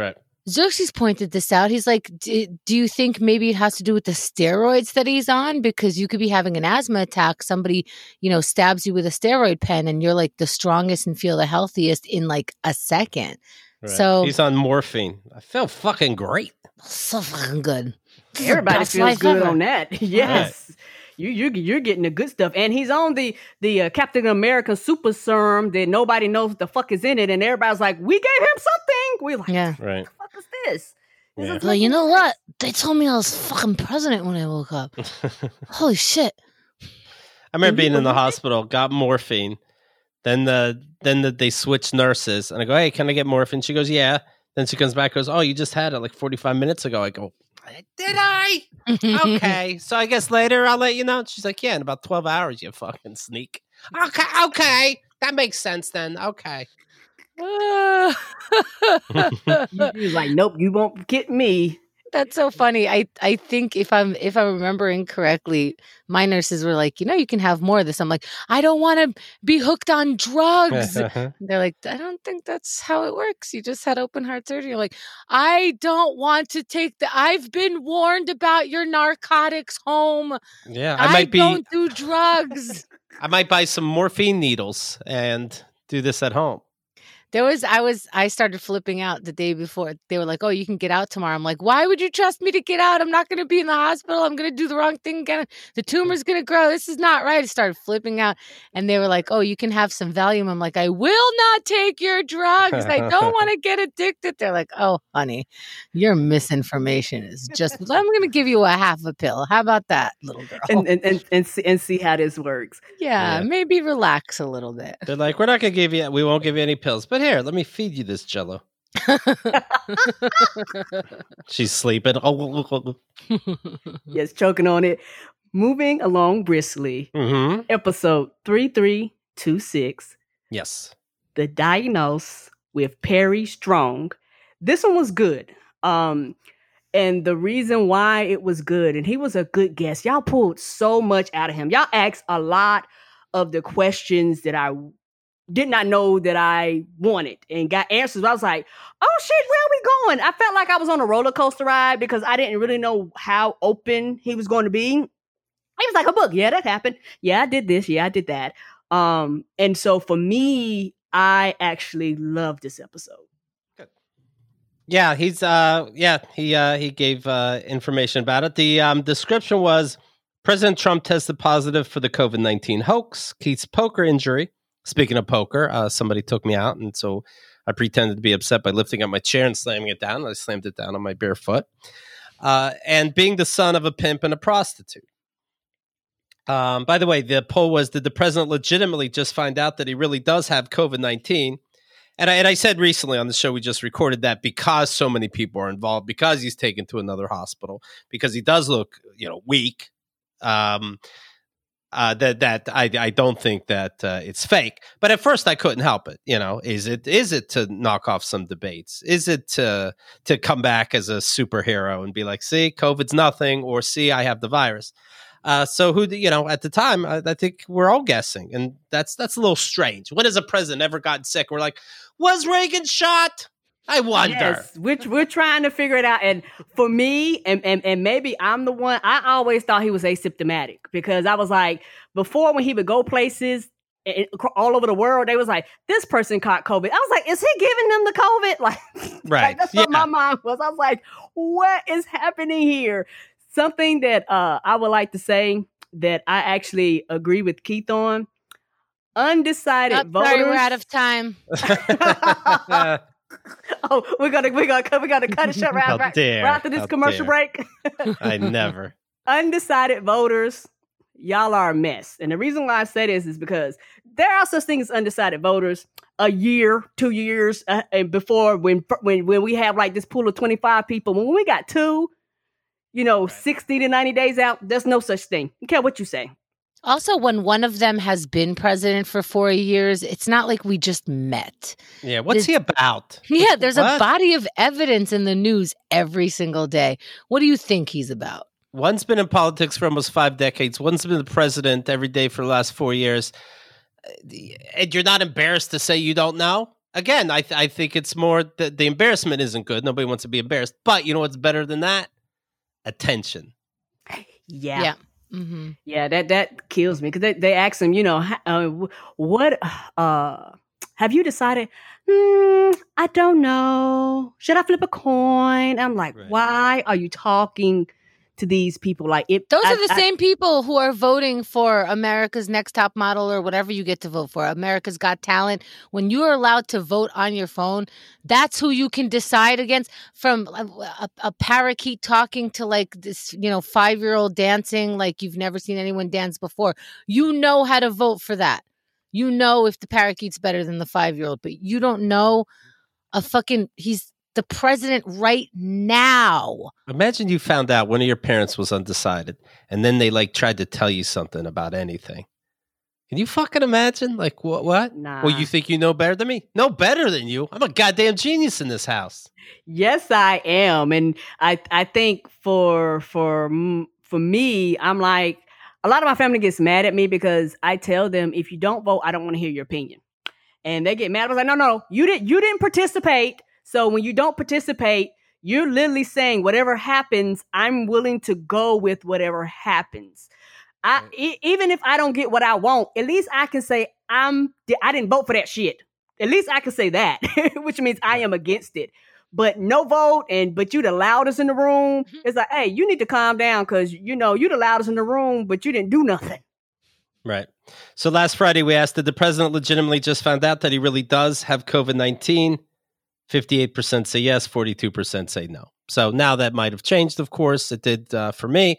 Xerxes pointed this out. He's like, do you think maybe it has to do with the steroids that he's on? Because you could be having an asthma attack. Somebody, you know, stabs you with a steroid pen and you're like the strongest and feel the healthiest in like a second. Right. So he's on morphine. I feel fucking great. So fucking good. Everybody feels good ever. on that. Yes. Right. You, you, you're getting the good stuff. And he's on the, the uh, Captain America super serum that nobody knows what the fuck is in it. And everybody's like, we gave him something. We're like, yeah. what the fuck is this? this Yeah. is well, you know sense. What? They told me I was fucking president when I woke up. Holy shit. I remember being in the hospital, got morphine. Then the then the, they switched nurses. And I go, hey, can I get morphine? She goes, yeah. Then she comes back and goes, oh, you just had it like forty-five minutes ago. I go, did I? Okay. So I guess later I'll let you know. She's like, yeah, in about twelve hours, you fucking sneak. Okay. Okay. That makes sense then. Okay. He's like, nope, you won't get me. That's so funny. I, I think if I'm if I'm remembering correctly, my nurses were like, you know, you can have more of this. I'm like, I don't want to be hooked on drugs. They're like, I don't think that's how it works. You just had open heart surgery. You're like, I don't want to take the. I've been warned about your narcotics home. Yeah, I, I might be. don't do drugs. I might buy some morphine needles and do this at home. There was, I was, I started flipping out the day before. They were like, oh, you can get out tomorrow. I'm like, why would you trust me to get out? I'm not going to be in the hospital. I'm going to do the wrong thing again. The tumor's going to grow. This is not right. I started flipping out. And they were like, oh, you can have some Valium. I'm like, I will not take your drugs. I don't want to get addicted. They're like, oh, honey, your misinformation is just, I'm going to give you a half a pill. How about that, little girl? And and, and, and, see, and see how this works. Yeah, yeah, maybe relax a little bit. They're like, we're not going to give you, we won't give you any pills. But here, let me feed you this Jello. She's sleeping. Yes, choking on it. Moving along briskly. Mm-hmm. Episode thirty-three twenty-six. Yes. The Diagnose with Perry Strong. This one was good. Um, and the reason why it was good, and he was a good guest. Y'all pulled so much out of him. Y'all asked a lot of the questions that I did not know that I wanted and got answers. I was like, oh shit, where are we going? I felt like I was on a roller coaster ride because I didn't really know how open he was going to be. He was like, a book. Yeah, that happened. Yeah, I did this. Yeah, I did that. Um, and so for me, I actually loved this episode. Good. Yeah, he's uh yeah, he uh he gave uh information about it. The um description was President Trump tested positive for the COVID nineteen hoax, Keith's poker injury. Speaking of poker, uh, somebody took me out, and so I pretended to be upset by lifting up my chair and slamming it down. I slammed it down on my bare foot. Uh, and being the son of a pimp and a prostitute. Um, by the way, the poll was, did the president legitimately just find out that he really does have COVID nineteen? And I, and I said recently on the show we just recorded that because so many people are involved, because he's taken to another hospital, because he does look, you know, weak, um, Uh, that that I I don't think that uh, it's fake, but at first I couldn't help it. You know, is it is it to knock off some debates? Is it to to come back as a superhero and be like, see, COVID's nothing, or see, I have the virus? Uh, so who you know at the time, I, I think we're all guessing, and that's that's a little strange. When has a president ever gotten sick? We're like, was Reagan shot? I wonder. Yes, we're, we're trying to figure it out. And for me, and, and, and maybe I'm the one, I always thought he was asymptomatic because I was like, before when he would go places and, all over the world, they was like, this person caught COVID. I was like, is he giving them the COVID? Like, right. like that's yeah. what my mind was. I was like, what is happening here? Something that uh, I would like to say that I actually agree with Keith on. Undecided oh, voters. Sorry, we're out of time. Oh, we're gonna we're gonna we're gonna cut it short right, right, right after this How commercial dare. break. I never. Undecided voters, y'all are a mess. And the reason why I say this is because there are such things as undecided voters. A year, two years, uh, and before when when when we have like this pool of twenty-five people, when we got two, you know, right. sixty to ninety days out, there's no such thing. I don't care what you say. Also, when one of them has been president for four years, it's not like we just met. Yeah, what's there's, he about? Yeah, there's what? a body of evidence in the news every single day. What do you think he's about? One's been in politics for almost five decades. One's been the president every day for the last four years. And you're not embarrassed to say you don't know? again, I th- I think it's more that the embarrassment isn't good. Nobody wants to be embarrassed. But you know what's better than that? Attention. Yeah. Yeah. Mm-hmm. Yeah, that that kills me because they, they ask him, you know, ha- uh, wh- what uh have you decided? Hmm, I don't know. Should I flip a coin? I'm like, Right. why are you talking to these people? Like, it. Those I, are the I, same people who are voting for America's Next Top Model or whatever you get to vote for, America's Got Talent. When you are allowed to vote on your phone, that's who you can decide against. From a, a, a parakeet talking to like this, you know, five-year-old dancing like you've never seen anyone dance before. You know how to vote for that. You know if the parakeet's better than the five-year-old, but you don't know a fucking, he's the president right now. Imagine you found out one of your parents was undecided, and then they like tried to tell you something about anything. Can you fucking imagine? Like what? What? Nah. Well, you think you know better than me? No better than you. I'm a goddamn genius in this house. Yes, I am, and I I think for for for me, I'm like, a lot of my family gets mad at me because I tell them, if you don't vote, I don't want to hear your opinion, and they get mad. I was like, no, no, you didn't you didn't participate. So when you don't participate, you're literally saying whatever happens, I'm willing to go with whatever happens. I Right. e- even if I don't get what I want, at least I can say I'm I didn't vote for that shit. At least I can say that, which means I am against it. But no vote, and but you the loudest in the room. It's like, hey, you need to calm down because you know you the loudest in the room, but you didn't do nothing. Right. So last Friday we asked, did the president legitimately just found out that he really does have COVID nineteen? fifty-eight percent say yes, forty-two percent say no. So now that might have changed, of course. It did uh, for me.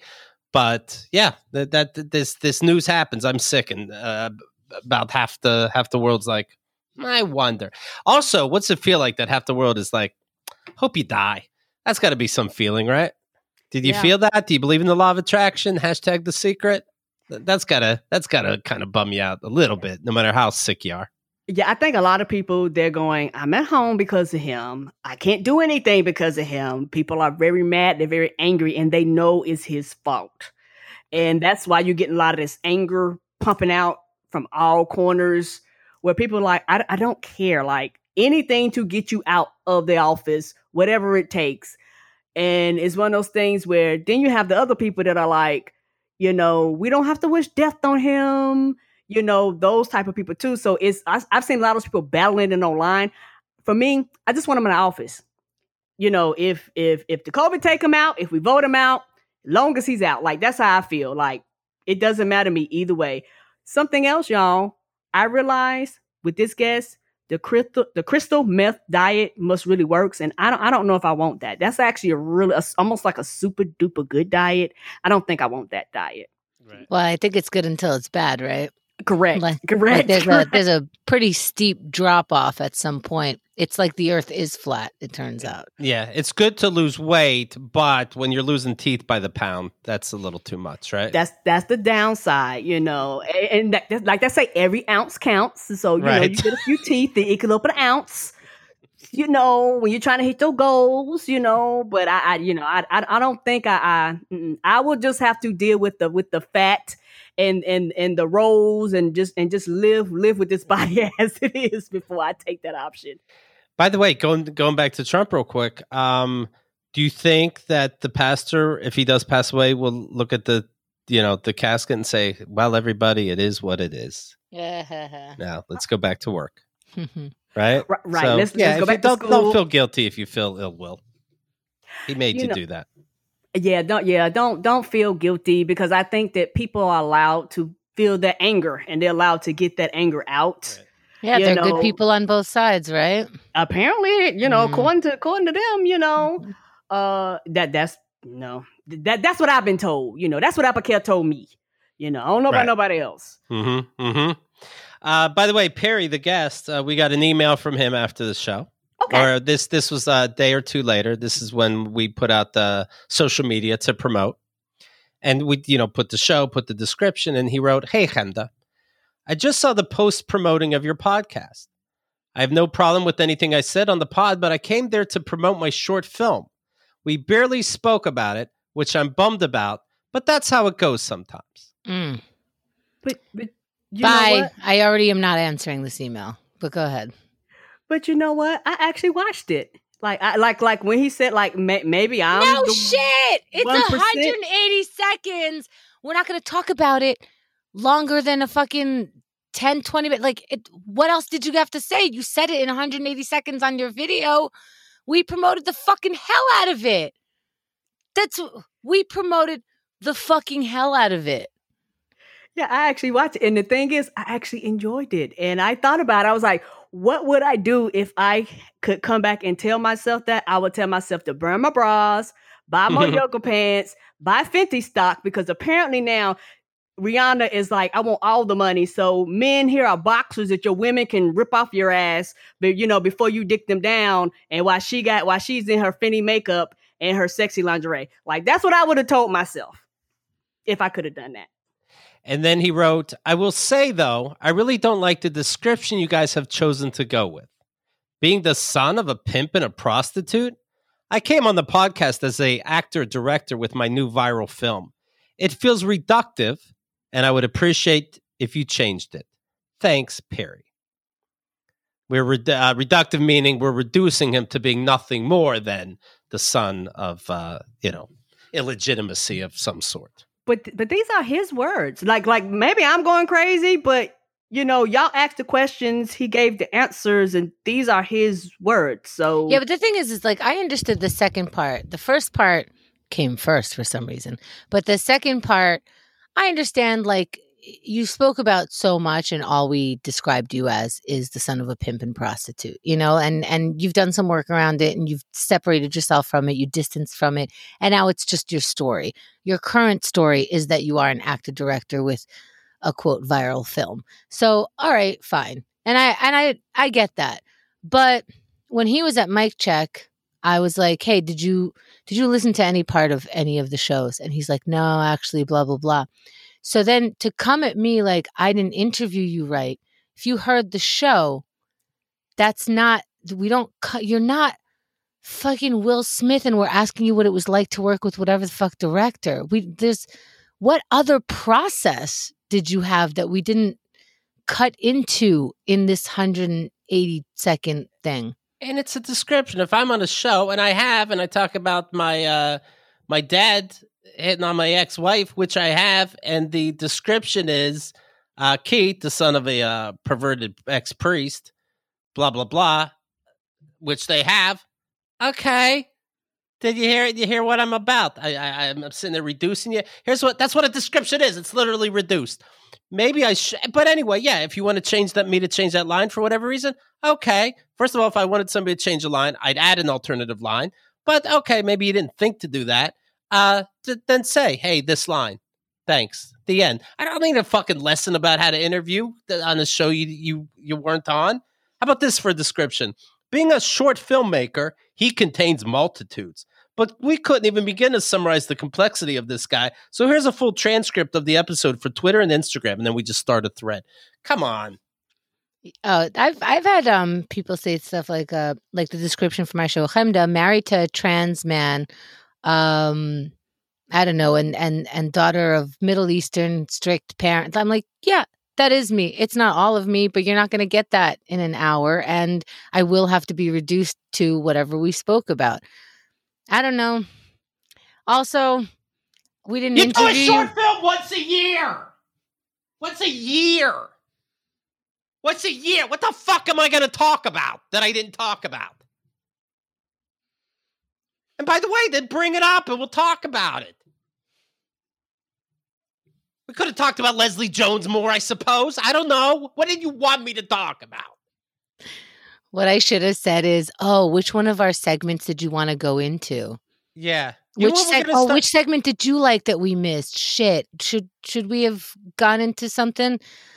But yeah, that, that this this news happens. I'm sick, and uh, about half the half the world's like, I wonder. Also, what's it feel like that half the world is like, hope you die? That's got to be some feeling, right? Did you Yeah. feel that? Do you believe in the law of attraction? Hashtag the secret. That's gotta that's gotta kind of bum you out a little bit, no matter how sick you are. Yeah, I think a lot of people, they're going, I'm at home because of him. I can't do anything because of him. People are very mad. They're very angry, and they know it's his fault. And that's why you're getting a lot of this anger pumping out from all corners where people are like, I, I don't care. Like anything to get you out of the office, whatever it takes. And it's one of those things where then you have the other people that are like, you know, we don't have to wish death on him. You know, those type of people too. So it's I, I've seen a lot of those people battling it online. For me, I just want them in the office. You know, if if if the COVID take him out, if we vote him out, long as he's out, like that's how I feel. Like it doesn't matter to me either way. Something else, y'all. I realized with this guest, the crystal the crystal meth diet must really works, and I don't I don't know if I want that. That's actually a really a, almost like a super duper good diet. I don't think I want that diet. Right. Well, I think it's good until it's bad, right? Correct. Like, correct. like there's correct. a there's a pretty steep drop off at some point. It's like the earth is flat, it turns out. Yeah, it's good to lose weight, but when you're losing teeth by the pound, that's a little too much, right? That's that's the downside, you know. And, and that, that's, like they say, every ounce counts. So you know, Right. you get a few teeth, then it can up an ounce. You know, when you're trying to hit your goals, you know. But I, I you know, I, I, I don't think I, I, mm, I will just have to deal with the with the fat and and and the rolls and just and just live live with this body as it is before I take that option. By the way, going going back to Trump real quick, um, do you think that the pastor, if he does pass away, will look at the you know the casket and say, "Well, everybody, it is what it is. Yeah. Now let's go back to work." Right, R- right. So, Let's- yeah, let's go if back you to don't, school. don't feel guilty if you feel ill will. He made You you, know- do that. Yeah, don't yeah, don't don't feel guilty because I think that people are allowed to feel that anger and they're allowed to get that anger out. Right. Yeah, You they're know, good people on both sides, right? Apparently, you know, Mhm. according to according to them, you know, uh, that that's no, that that's what I've been told. You know, that's what Apokel told me. You know, I don't know about Right. nobody else. Mm-hmm. Mm-hmm. Uh, by the way, Perry, the guest, uh, we got an email from him after the show. Okay, Or this this was a day or two later. This is when we put out the social media to promote. And we, you know, put the show, put the description, and he wrote, "Hey, Chemda, I just saw the post promoting of your podcast. I have no problem with anything I said on the pod, but I came there to promote my short film. We barely spoke about it, which I'm bummed about, but that's how it goes sometimes." Mm. but but you know Bye. what? I already am not answering this email, but go ahead. But you know what? I actually watched it. Like, I, like, like when he said, like, may, maybe I'm no the shit. It's one one percent. hundred eighty seconds. We're not going to talk about it longer than a fucking ten, twenty minutes. Like, it, what else did you have to say? You said it in one hundred eighty seconds on your video. We promoted the fucking hell out of it. That's, we promoted the fucking hell out of it. Yeah, I actually watched it. And the thing is, I actually enjoyed it. And I thought about it. I was like, what would I do if I could come back and tell myself that? I would tell myself to burn my bras, buy more yoga pants, buy Fenty stock, because apparently now Rihanna is like, I want all the money. So men here are boxers that your women can rip off your ass, but you know, before you dick them down. And while she got, while she's in her Fenty makeup and her sexy lingerie, like that's what I would have told myself if I could have done that. And then he wrote, I will say, though, I really don't like the description you guys have chosen to go with. Being the son of a pimp and a prostitute? I came on the podcast as a actor-director with my new viral film. It feels reductive, and I would appreciate if you changed it. Thanks, Perry. We're re- uh, reductive, meaning we're reducing him to being nothing more than the son of, uh, you know, illegitimacy of some sort. But but these are his words. Like like maybe I'm going crazy, but you know, y'all asked the questions, he gave the answers, and these are his words. So yeah, but the thing is, is like I understood the second part. The first part came first for some reason, but the second part, I understand. Like you spoke about so much, and all we described you as is the son of a pimp and prostitute. You know, and and you've done some work around it, and you've separated yourself from it, you distanced from it, and now it's just your story. Your current story is that you are an actor director with a quote viral film. So, all right, fine. And I and I I get that. But when he was at Mic Check, I was like, "Hey, did you did you listen to any part of any of the shows?" And he's like, "No, actually, blah blah blah." So then to come at me like I didn't interview you right. If you heard the show, that's not we don't you're not fucking Will Smith, and we're asking you what it was like to work with whatever the fuck director. We there's what other process did you have that we didn't cut into in this one hundred eighty second thing? And it's a description. If I'm on a show and I have, and I talk about my uh, my dad hitting on my ex-wife, which I have, and the description is uh, Keith, the son of a uh, perverted ex-priest, blah blah blah, which they have. Okay. Did you hear it? You hear what I'm about? I, I, I'm sitting there reducing you. Here's what, that's what a description is. It's literally reduced. Maybe I should, but anyway, yeah, if you want to change that, me to change that line for whatever reason, okay. First of all, if I wanted somebody to change a line, I'd add an alternative line, but okay, maybe you didn't think to do that. Uh, th- then say, hey, this line, thanks. The end. I don't need a fucking lesson about how to interview on a show you, you, you weren't on. How about this for a description? Being a short filmmaker, he contains multitudes. But we couldn't even begin to summarize the complexity of this guy. So here's a full transcript of the episode for Twitter and Instagram, and then we just start a thread. Come on. Oh, I've I've had um people say stuff like uh like the description for my show, Chemda, married to a trans man, um, I don't know, and and and daughter of Middle Eastern strict parents. I'm like, yeah, that is me. It's not all of me, but you're not going to get that in an hour, and I will have to be reduced to whatever we spoke about. I don't know. Also, we didn't you interview do a short film once a year. Once a year. Once a year. What the fuck am I going to talk about that I didn't talk about? And by the way, then bring it up and we'll talk about it. We could have talked about Leslie Jones more, I suppose. I don't know. What did you want me to talk about? What I should have said is, oh, which one of our segments did you want to go into? Yeah. You Which seg- oh, start- which segment did you like that we missed? Shit. Should should we have gone into something?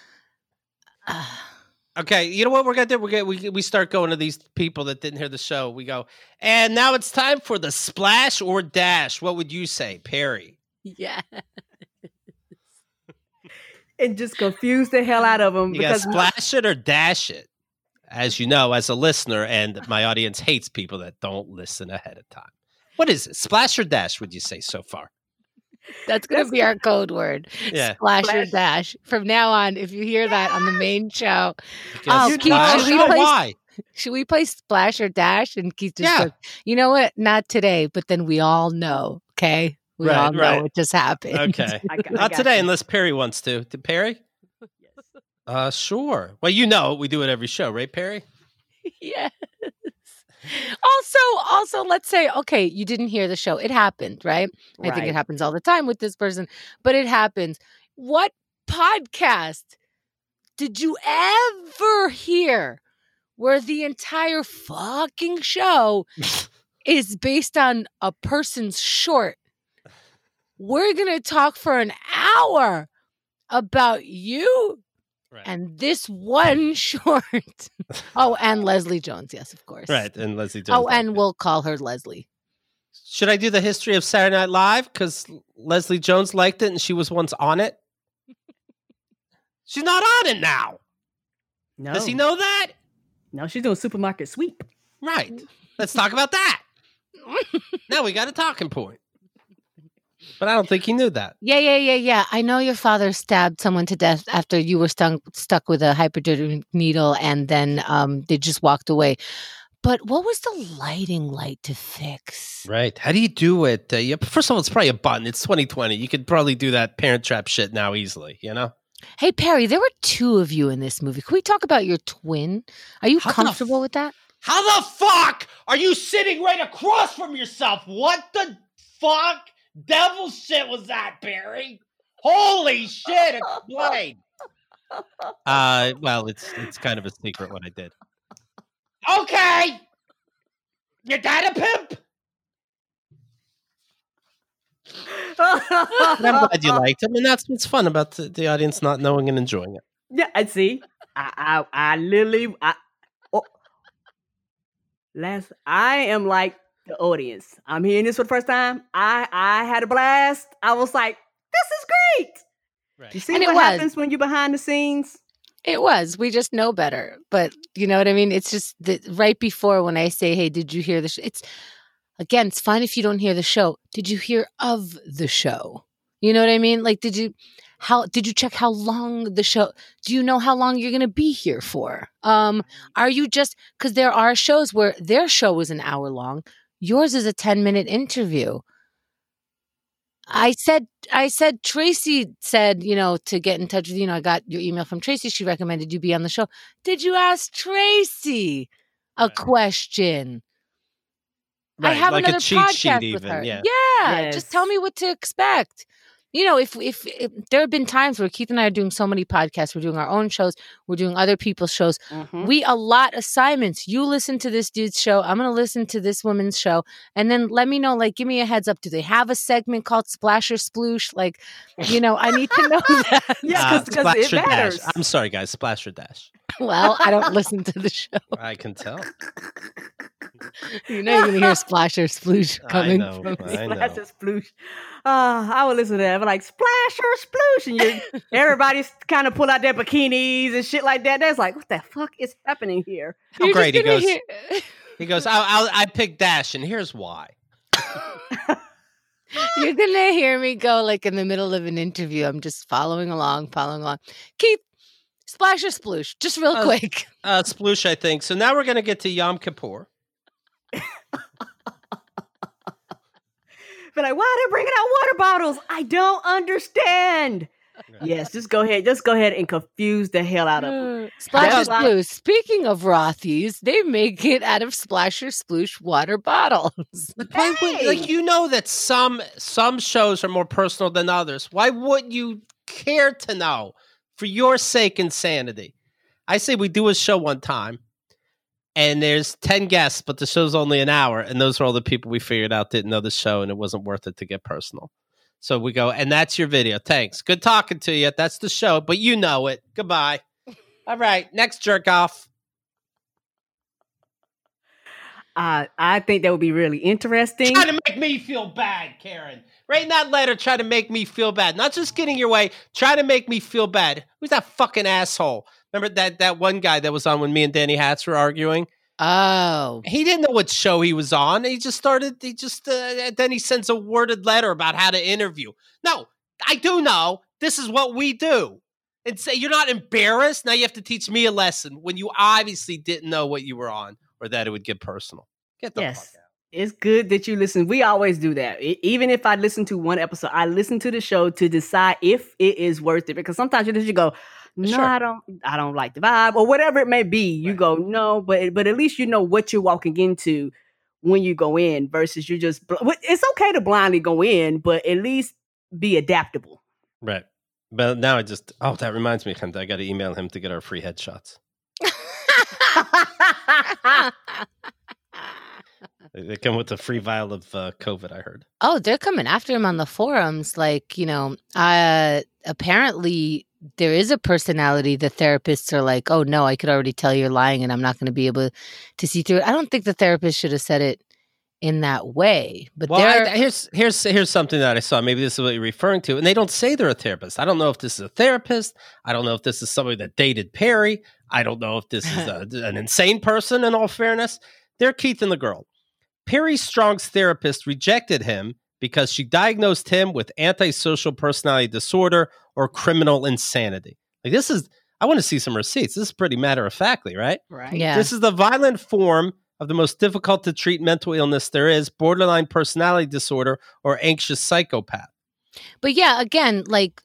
Okay, you know what we're gonna do? We're gonna we we start going to these people that didn't hear the show. We go, and now it's time for the splash or dash. What would you say, Perry? Yeah. And just confuse the hell out of them. You because gotta splash it or dash it. As you know, as a listener, and my audience hates people that don't listen ahead of time. What is it? Splash or dash, would you say so far? That's going to be our code word. Yeah. Splash, Splash. or dash. From now on, if you hear that on the main show. Because Oh, Keith, why? should we Oh, play, why? Should we play Splash or Dash? And Keith just Yeah. goes, you know what? Not today, but then we all know, okay? We Right, all know right. what just happened. Okay. I got- I Not got today, you. unless Perry wants to. Did Perry? Yes. Uh, sure. Well, you know, we do it every show, right, Perry? Yes. Also, also, let's say, okay, you didn't hear the show. It happened, right? I think Right. it happens all the time with this person, but it happens. What podcast did you ever hear where the entire fucking show is based on a person's short? We're going to talk for an hour about you Right. and this one short. Oh, and Leslie Jones. Yes, of course. Right. And Leslie Jones. Oh, and we'll call her Leslie. Should I do the history of Saturday Night Live? Because Leslie Jones liked it and she was once on it. She's not on it now. No. Does he know that? No, she's doing supermarket sweep. Right. Let's talk about that. Now we got a talking point. But I don't think he knew that. Yeah, yeah, yeah, yeah. I know your father stabbed someone to death after you were stung, stuck with a hypodermic needle and then um, they just walked away. But what was the lighting light to fix? Right. How do you do it? Uh, yeah, first of all, it's probably a button. It's twenty twenty. You could probably do that Parent Trap shit now easily, you know? Hey, Perry, there were two of you in this movie. Can we talk about your twin? Are you How the comfortable with that? How the fuck are you sitting right across from yourself? What the fuck devil shit was that, Barry? Holy shit, explain. Uh, well, it's it's kind of a secret what I did. Okay. Your dad a pimp? But I'm glad you liked him, and that's what's fun about the, the audience not knowing and enjoying it. Yeah, I see. I, I, I literally, I, oh, last, I am like the audience. I'm hearing this for the first time. I, I had a blast. I was like, this is great. Right. You see And it what was. happens when you're behind the scenes? It was. We just know better. But you know what I mean? It's just that right before when I say, hey, did you hear the show? It's, again, it's fine if you don't hear the show. Did you hear of the show? You know what I mean? Like, did you, how, did you check how long the show, do you know how long you're going to be here for? Um, are you just, because there are shows where their show is an hour long. Yours is a ten minute interview. I said, I said, Tracy said, you know, to get in touch with you, you know, I got your email from Tracy. She recommended you be on the show. Did you ask Tracy a Right. question? I Right, have like a another cheat sheet podcast with even, her. yeah. Yeah, just tell Yes. me what to expect. You know, if, if if there have been times where Keith and I are doing so many podcasts, we're doing our own shows, we're doing other people's shows. Mhm. We allot assignments. You listen to this dude's show. I'm going to listen to this woman's show. And then let me know, like, give me a heads up. Do they have a segment called Splash or Sploosh? Like, you know, I need to know that. Yeah, Uh, 'cause- 'cause splash it or dash. matters. I'm sorry, guys. Splash or dash. Well, I don't listen to the show. I can tell. You know, you're going to hear Splash or Sploosh I coming know. from I me. know. Splash or sploosh. Uh, I would listen to that. But like splash or sploosh, and you, everybody's kind of pull out their bikinis and shit like that. That's like, what the fuck is happening here? How You're great he just gonna goes. hear- He goes. I'll, I'll, I picked dash, and here's why. You're gonna hear me go like in the middle of an interview. I'm just following along, following along. Keith, splash or sploosh, just real Uh, quick. Uh, sploosh, I think. So now we're gonna get to Yom Kippur. But like, why are they bringing out water bottles? I don't understand. Yes, just go ahead. Just go ahead and confuse the hell out of them. Splash or That's why- sploosh. Speaking of Rothy's, they make it out of splash or sploosh water bottles. Why would, Hey! like you know that some some shows are more personal than others. Why wouldn't you care to know for your sake and sanity? I say we do a show one time, and there's ten guests, but the show's only an hour, and those are all the people we figured out didn't know the show, and it wasn't worth it to get personal. So we go, and that's your video. Thanks. Good talking to you. That's the show, but you know it. Goodbye. All right, next jerk off. Uh, I think that would be really interesting. Trying to make me feel bad, Karen. Right in that letter, try to make me feel bad. Not just getting your way, try to make me feel bad. Who's that fucking asshole? Remember that that one guy that was on when me and Danny Hatz were arguing? Oh. He didn't know what show he was on. He just started, he just, uh, then he sends a worded letter about how to interview. No, I do know. This is what we do. and say you're not embarrassed. Now you have to teach me a lesson when you obviously didn't know what you were on or that it would get personal. Get the yes. fuck out. It's good that you listen. We always do that. E- even if I listen to one episode, I listen to the show to decide if it is worth it. Because sometimes you just you go, no, Sure. I don't, I don't like the vibe or whatever it may be. You Right. go, no, but but at least you know what you're walking into when you go in versus you just. bl- It's okay to blindly go in, but at least be adaptable. Right. But now I just, oh, that reminds me, Kenta, I got to email him to get our free headshots. They come with a free vial of uh, COVID, I heard. Oh, they're coming after him on the forums. Like, you know, uh, apparently there is a personality. The therapists are like, oh, no, I could already tell you're lying and I'm not going to be able to see through it. I don't think the therapist should have said it in that way. But Well, they're, I, here's here's here's something that I saw. Maybe this is what you're referring to. And they don't say they're a therapist. I don't know if this is a therapist. I don't know if this is somebody that dated Perry. I don't know if this is a, an insane person, in all fairness. They're Keith and the girl. Perry Strong's therapist rejected him because she diagnosed him with antisocial personality disorder or criminal insanity. Like this is, I want to see some receipts. This is pretty matter of factly, right? Right. yeah. This is the violent form of the most difficult to treat mental illness there is, borderline personality disorder or anxious psychopath. But yeah, again, like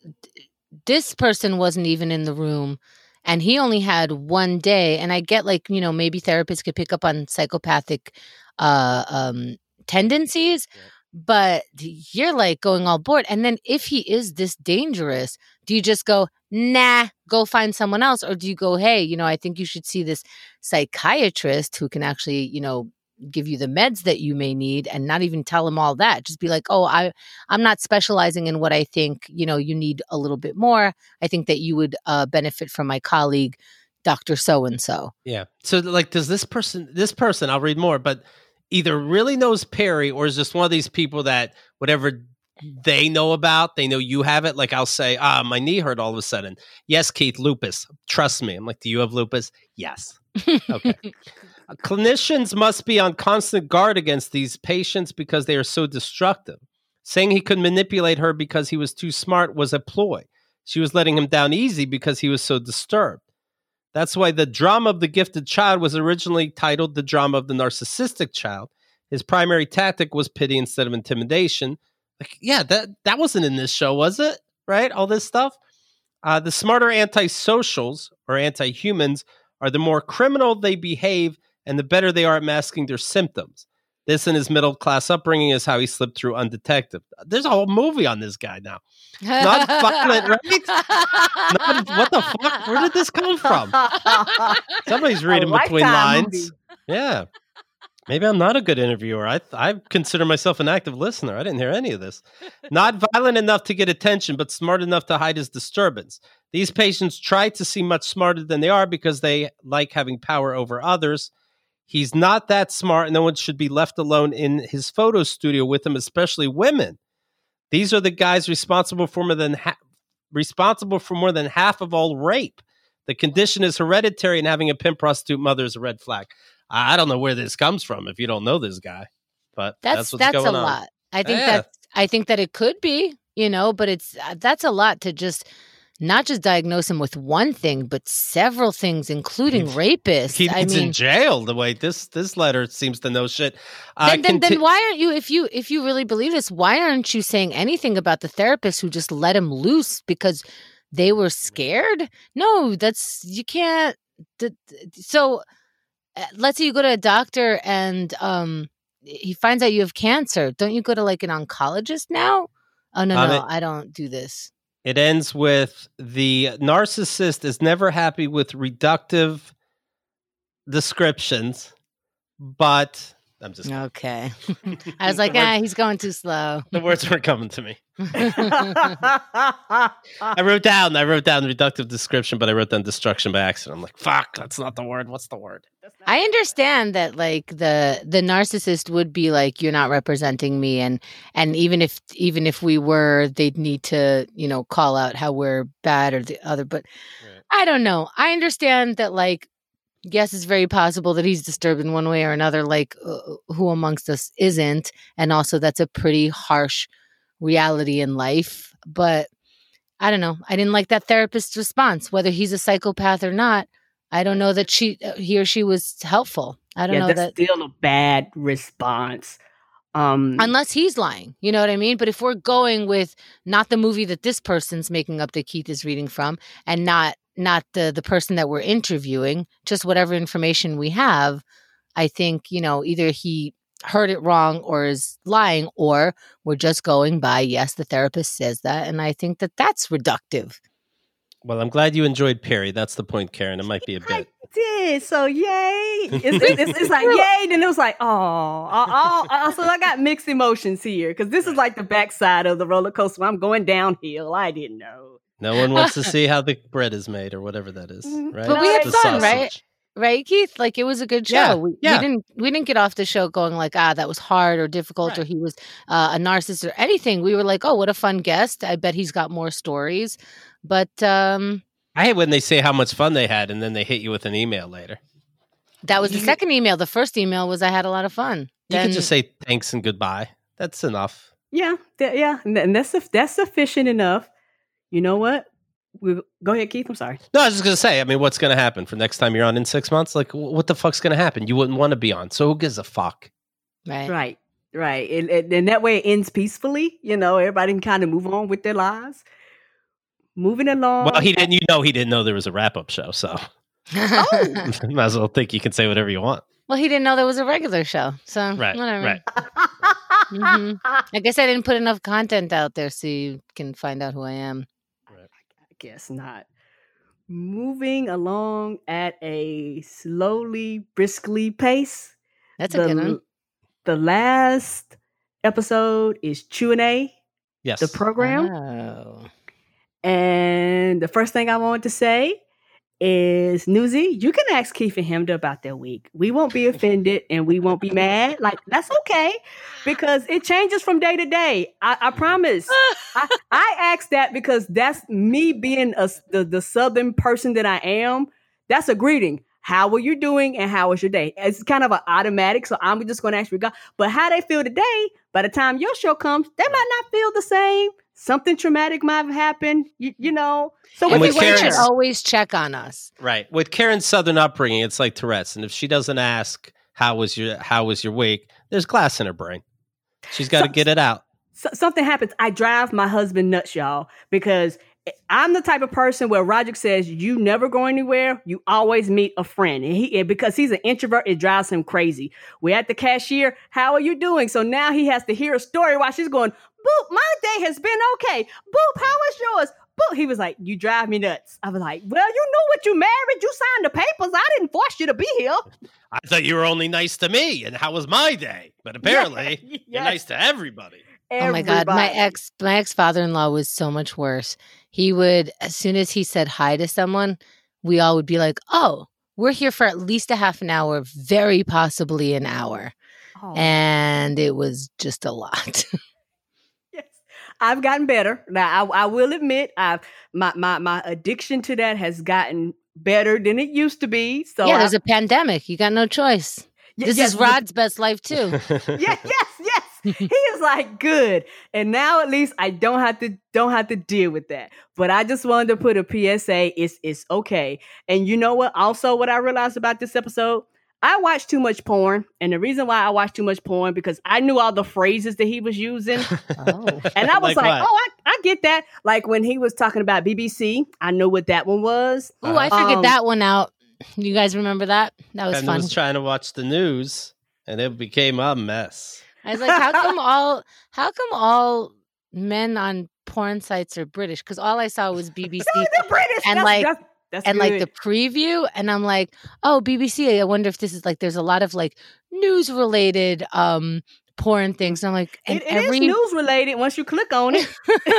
this person wasn't even in the room and he only had one day. And I get like, you know, maybe therapists could pick up on psychopathic uh, um, tendencies, Yeah. but you're like going all board. And then if he is this dangerous, do you just go, nah, go find someone else? Or do you go, hey, you know, I think you should see this psychiatrist who can actually, you know, give you the meds that you may need and not even tell him all that. Just be like, oh, I, I'm not specializing in what I think, you know, you need a little bit more. I think that you would uh, benefit from my colleague, Doctor So-and-so. Yeah. So like, does this person, this person, I'll read more, but either really knows Perry or is just one of these people that whatever they know about, they know you have it. Like I'll say, ah, my knee hurt all of a sudden. Yes, Keith, lupus. Trust me. I'm like, do you have lupus? Yes. Okay. Clinicians must be on constant guard against these patients because they are so destructive. Saying he could manipulate her because he was too smart was a ploy. She was letting him down easy because he was so disturbed. That's why the drama of the gifted child was originally titled The Drama of the Narcissistic Child. His primary tactic was pity instead of intimidation. Like, yeah, that, that wasn't in this show, was it? Right? All this stuff. Uh, the smarter antisocials or anti-humans are the more criminal they behave and the better they are at masking their symptoms. This and his middle-class upbringing is how he slipped through undetected. There's a whole movie on this guy now. Not violent, right? Not, what the fuck? Where did this come from? Somebody's reading A between Lifetime lines. movie. Yeah. Maybe I'm not a good interviewer. I I consider myself an active listener. I didn't hear any of this. Not violent enough to get attention, but smart enough to hide his disturbance. These patients try to seem much smarter than they are because they like having power over others. He's not that smart. No one should be left alone in his photo studio with him, especially women. These are the guys responsible for more than ha- responsible for more than half of all rape. The condition is hereditary, and having a pimp prostitute mother is a red flag. I don't know where this comes from if you don't know this guy, but That's that's what's that's going a on. lot. I think Yeah. that I think that it could be, you know, but it's uh, that's a lot to just not just diagnose him with one thing, but several things, including He- rapists. He I needs mean, in jail. The way this this letter seems to know shit. Uh, then, then, conti- then why aren't you? If you if you really believe this, why aren't you saying anything about the therapist who just let him loose because they were scared? No, that's you can't. th- th- So uh, let's say you go to a doctor and um he finds out you have cancer. Don't you go to like an oncologist now? Oh no, Um, no, it- I don't do this. It ends with the narcissist is never happy with reductive descriptions, but I'm just Okay. I was like, ah, he's going too slow. the words weren't coming to me. I wrote down, I wrote down reductive description, but I wrote down destruction by accident. I'm like, fuck, that's not the word. What's the word? I understand that like the the narcissist would be like, you're not representing me, and and even if even if we were, they'd need to, you know, call out how we're bad or the other. But Right. I don't know. I understand that like, yes, it's very possible that he's disturbed in one way or another. Like, uh, who amongst us isn't? And also, that's a pretty harsh reality in life. But I don't know. I didn't like that therapist's response, whether he's a psychopath or not. I don't know that she, he or she was helpful. I don't yeah, know that's that. still a bad response. Um, Unless he's lying, you know what I mean? But if we're going with not the movie that this person's making up that Keith is reading from, and not not the the person that we're interviewing, just whatever information we have, I think, you know, either he heard it wrong or is lying, or we're just going by, yes, the therapist says that. And I think that that's reductive. Well, I'm glad you enjoyed Perry. That's the point, Karen. It might be a bit. I did. So yay. It's, it's, it's, it's like yay. Then it was like, oh, oh, oh. So I got mixed emotions here because this is like the backside of the roller coaster. I'm going downhill. I didn't know. No one wants to see how the bread is made or whatever that is, right? But we had The fun, sausage. right? Right, Keith? Like, it was a good show. Yeah, we, yeah. we didn't we didn't get off the show going like, ah, that was hard or difficult, Right. or he was uh, a narcissist or anything. We were like, oh, what a fun guest. I bet he's got more stories. But um, I hate when they say how much fun they had and then they hit you with an email later. that was the You- second email. The first email was I had a lot of fun. You Then- can just say thanks and goodbye. That's enough. Yeah, th- yeah, and th- and that's suf- that's sufficient enough. You know what? We go ahead, Keith. I'm sorry. No, I was just going to say, I mean, what's going to happen for next time you're on in six months? Like, wh- what the fuck's going to happen? You wouldn't want to be on. So who gives a fuck? right. Right, right, and, and, and that way it ends peacefully. You know, everybody can kind of move on with their lives. Moving along. Well, he didn't, you know, he didn't know there was a wrap up show. So Oh. might as well think you can say whatever you want. Well, he didn't know there was a regular show. So, Right, whatever. right. Mhm. I guess I didn't put enough content out there so you can find out who I am. I guess not. Moving along at a slowly, briskly pace. That's a the, good one. The last episode is Q and A, Yes. the program. Oh. And the first thing I wanted to say is, Newsy, you can ask Keith and Hemda about their week. We won't be offended and we won't be mad. Like, that's okay because it changes from day to day. I, I promise. I, I asked that because that's me being a, the, the Southern person that I am. That's a greeting. How are you doing and how was your day? It's kind of an automatic, so I'm just going to ask you, but how they feel today, by the time your show comes, they might not feel the same. Something traumatic might have happened, you, you know. So And we with Everyone can should Karen's- always check on us. Right. With Karen's Southern upbringing, it's like Tourette's. And if she doesn't ask, how was your, how was your week? There's glass in her brain. She's got to So- get it out. So, something happens. I drive my husband nuts, y'all, because I'm the type of person where Roger says, you never go anywhere. You always meet a friend. And he, and because he's an introvert, it drives him crazy. We're at the cashier. How are you doing? So now he has to hear a story while she's going, Boop, my day has been okay. Boop, how was yours? Boop. He was like, you drive me nuts. I was like, well, you know what? You married. You signed the papers. I didn't force you to be here. I thought you were only nice to me. And how was my day? But apparently, Yes. you're nice to everybody. Oh my God. My Everybody. ex my ex father-in-law was so much worse. He would, as soon as he said hi to someone, we all would be like, oh, we're here for at least a half an hour, very possibly an hour. Oh. And it was just a lot. Yes, I've gotten better. Now, I, I will admit, I've my, my my addiction to that has gotten better than it used to be. So yeah, I- there's a pandemic. You got no choice. y- This yes, is Rod's best life too. Yes, yes, yes. He is like good, and now at least I don't have to don't have to deal with that. But I just wanted to put a P S A. It's it's okay. And you know what? Also, what I realized about this episode. I watched too much porn, and the reason why I watched too much porn because I knew all the phrases that he was using. Oh. And I was like, what? oh, I, I get that. Like when he was talking about B B C, I know what that one was. Ooh, I figured Um, that one out. You guys remember that? That was And fun. was trying to watch the news, and it became a mess. I was like, how come all how come all men on porn sites are British? Because all I saw was B B C They're British. And That's- like- that's, that's and like good. the preview, and I'm like, oh, B B C. I wonder if this is like there's a lot of like news related um porn things. And I'm like, and It, it is every news related once you click on it.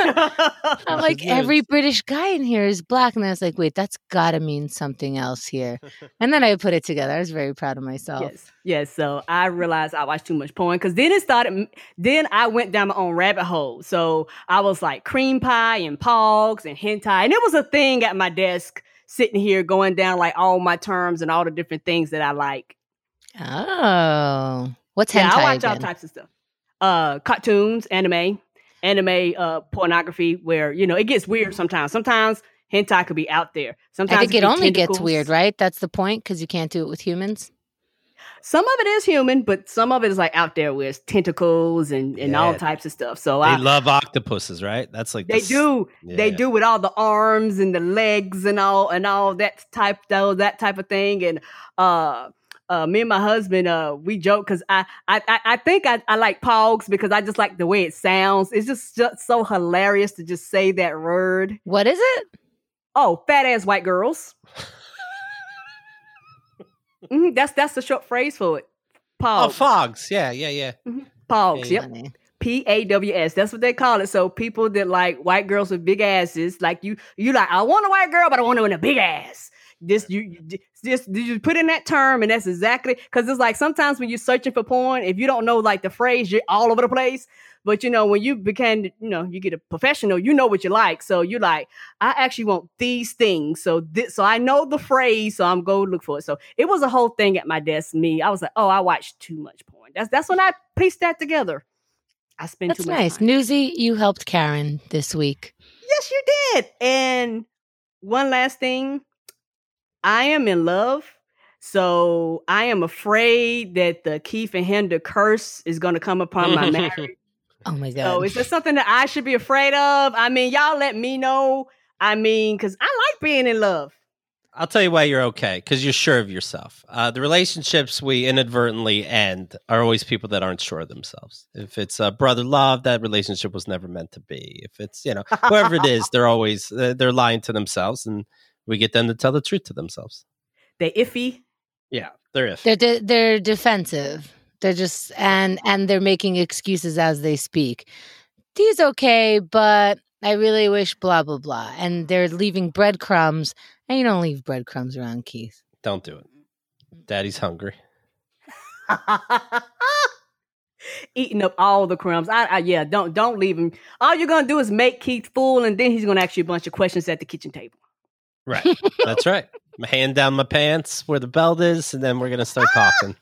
I'm like, News. every British guy in here is black. And I was like, wait, that's gotta mean something else here. And then I put it together. I was very proud of myself. Yes, yes. So I realized I watched too much porn because then it started. Then I went down my own rabbit hole. So I was like cream pie and pogs and hentai, and it was a thing at my desk, sitting here going down like all my terms and all the different things that I like. Oh. What's Yeah, hentai I watch all again? types of stuff. Uh, cartoons, anime. anime uh, pornography where, you know, it gets weird sometimes. Sometimes hentai could be out there. Sometimes I think it, it only tentacles. gets weird, right? That's the point, because you can't do it with humans. Some of it is human, but some of it is like out there with tentacles and, and Yeah. all types of stuff. So They I love octopuses, right? That's like they the s- do Yeah. they do with all the arms and the legs and all and all that type though that type of thing. And uh uh me and my husband uh we joke because I, I I I think I, I like pogs because I just like the way it sounds. It's just, just so hilarious to just say that word. What is it? Oh, fat ass white girls. Mhm, that's that's the short phrase for it. Oh, Pogs. fogs. Yeah, yeah, yeah. Pogs. Yeah, Yep. Funny. P A W S. That's what they call it. So people that like white girls with big asses, like you, you like, I want a white girl, but I want her with a big ass. This you you- just you put in that term, and that's exactly because it's like sometimes when you're searching for porn, if you don't know like the phrase, you're all over the place. But you know, when you became, you know, you get a professional, you know what you like. So you're like, I actually want these things. So this, so I know the phrase, so I'm go look for it. So it was a whole thing at my desk. Me, I was like, oh, I watched too much porn. That's that's when I pieced that together. I spend That's too much nice. time. Newsy, you helped Karen this week. Yes, you did. And one last thing, I am in love. So I am afraid that the Keith and Hinder curse is going to come upon my marriage. Oh my God. So is this something that I should be afraid of? I mean, y'all let me know. I mean, because I like being in love. I'll tell you why you're okay, because you're sure of yourself. Uh, the relationships we inadvertently end are always people that aren't sure of themselves. If it's a brother love, that relationship was never meant to be. If it's, you know, whoever it is, they're always, uh, they're lying to themselves, and we get them to tell the truth to themselves. They iffy. Yeah, they're if. They're de- they're defensive. They're just and and they're making excuses as they speak. He's okay, but I really wish blah blah blah. And they're leaving breadcrumbs, and you don't leave breadcrumbs around Keith. Don't do it. Daddy's hungry. Eating up all the crumbs. I, I yeah, don't don't leave him. All you're gonna do is make Keith full, and then he's gonna ask you a bunch of questions at the kitchen table. Right. That's right. My hand down my pants where the belt is, and then we're gonna start talking.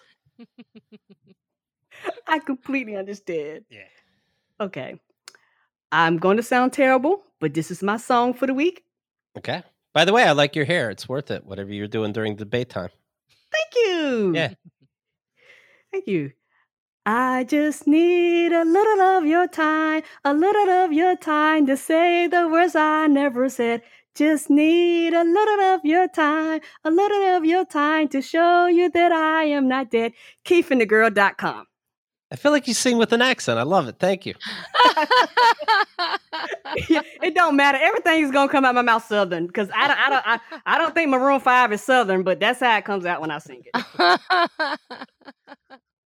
I completely understand. Yeah. Okay. I'm going to sound terrible, but this is my song for the week. Okay. By the way, I like your hair. It's worth it. Whatever you're doing during debate time. Thank you. Yeah. Thank you. I just need a little of your time, a little of your time to say the words I never said. Just need a little of your time, a little of your time to show you that I am not dead. Keith and the girl dot com. I feel like you sing with an accent. I love it. Thank you. It don't matter. Everything's gonna come out my mouth southern because I don't, I don't, I, I don't think Maroon Five is southern, but that's how it comes out when I sing it.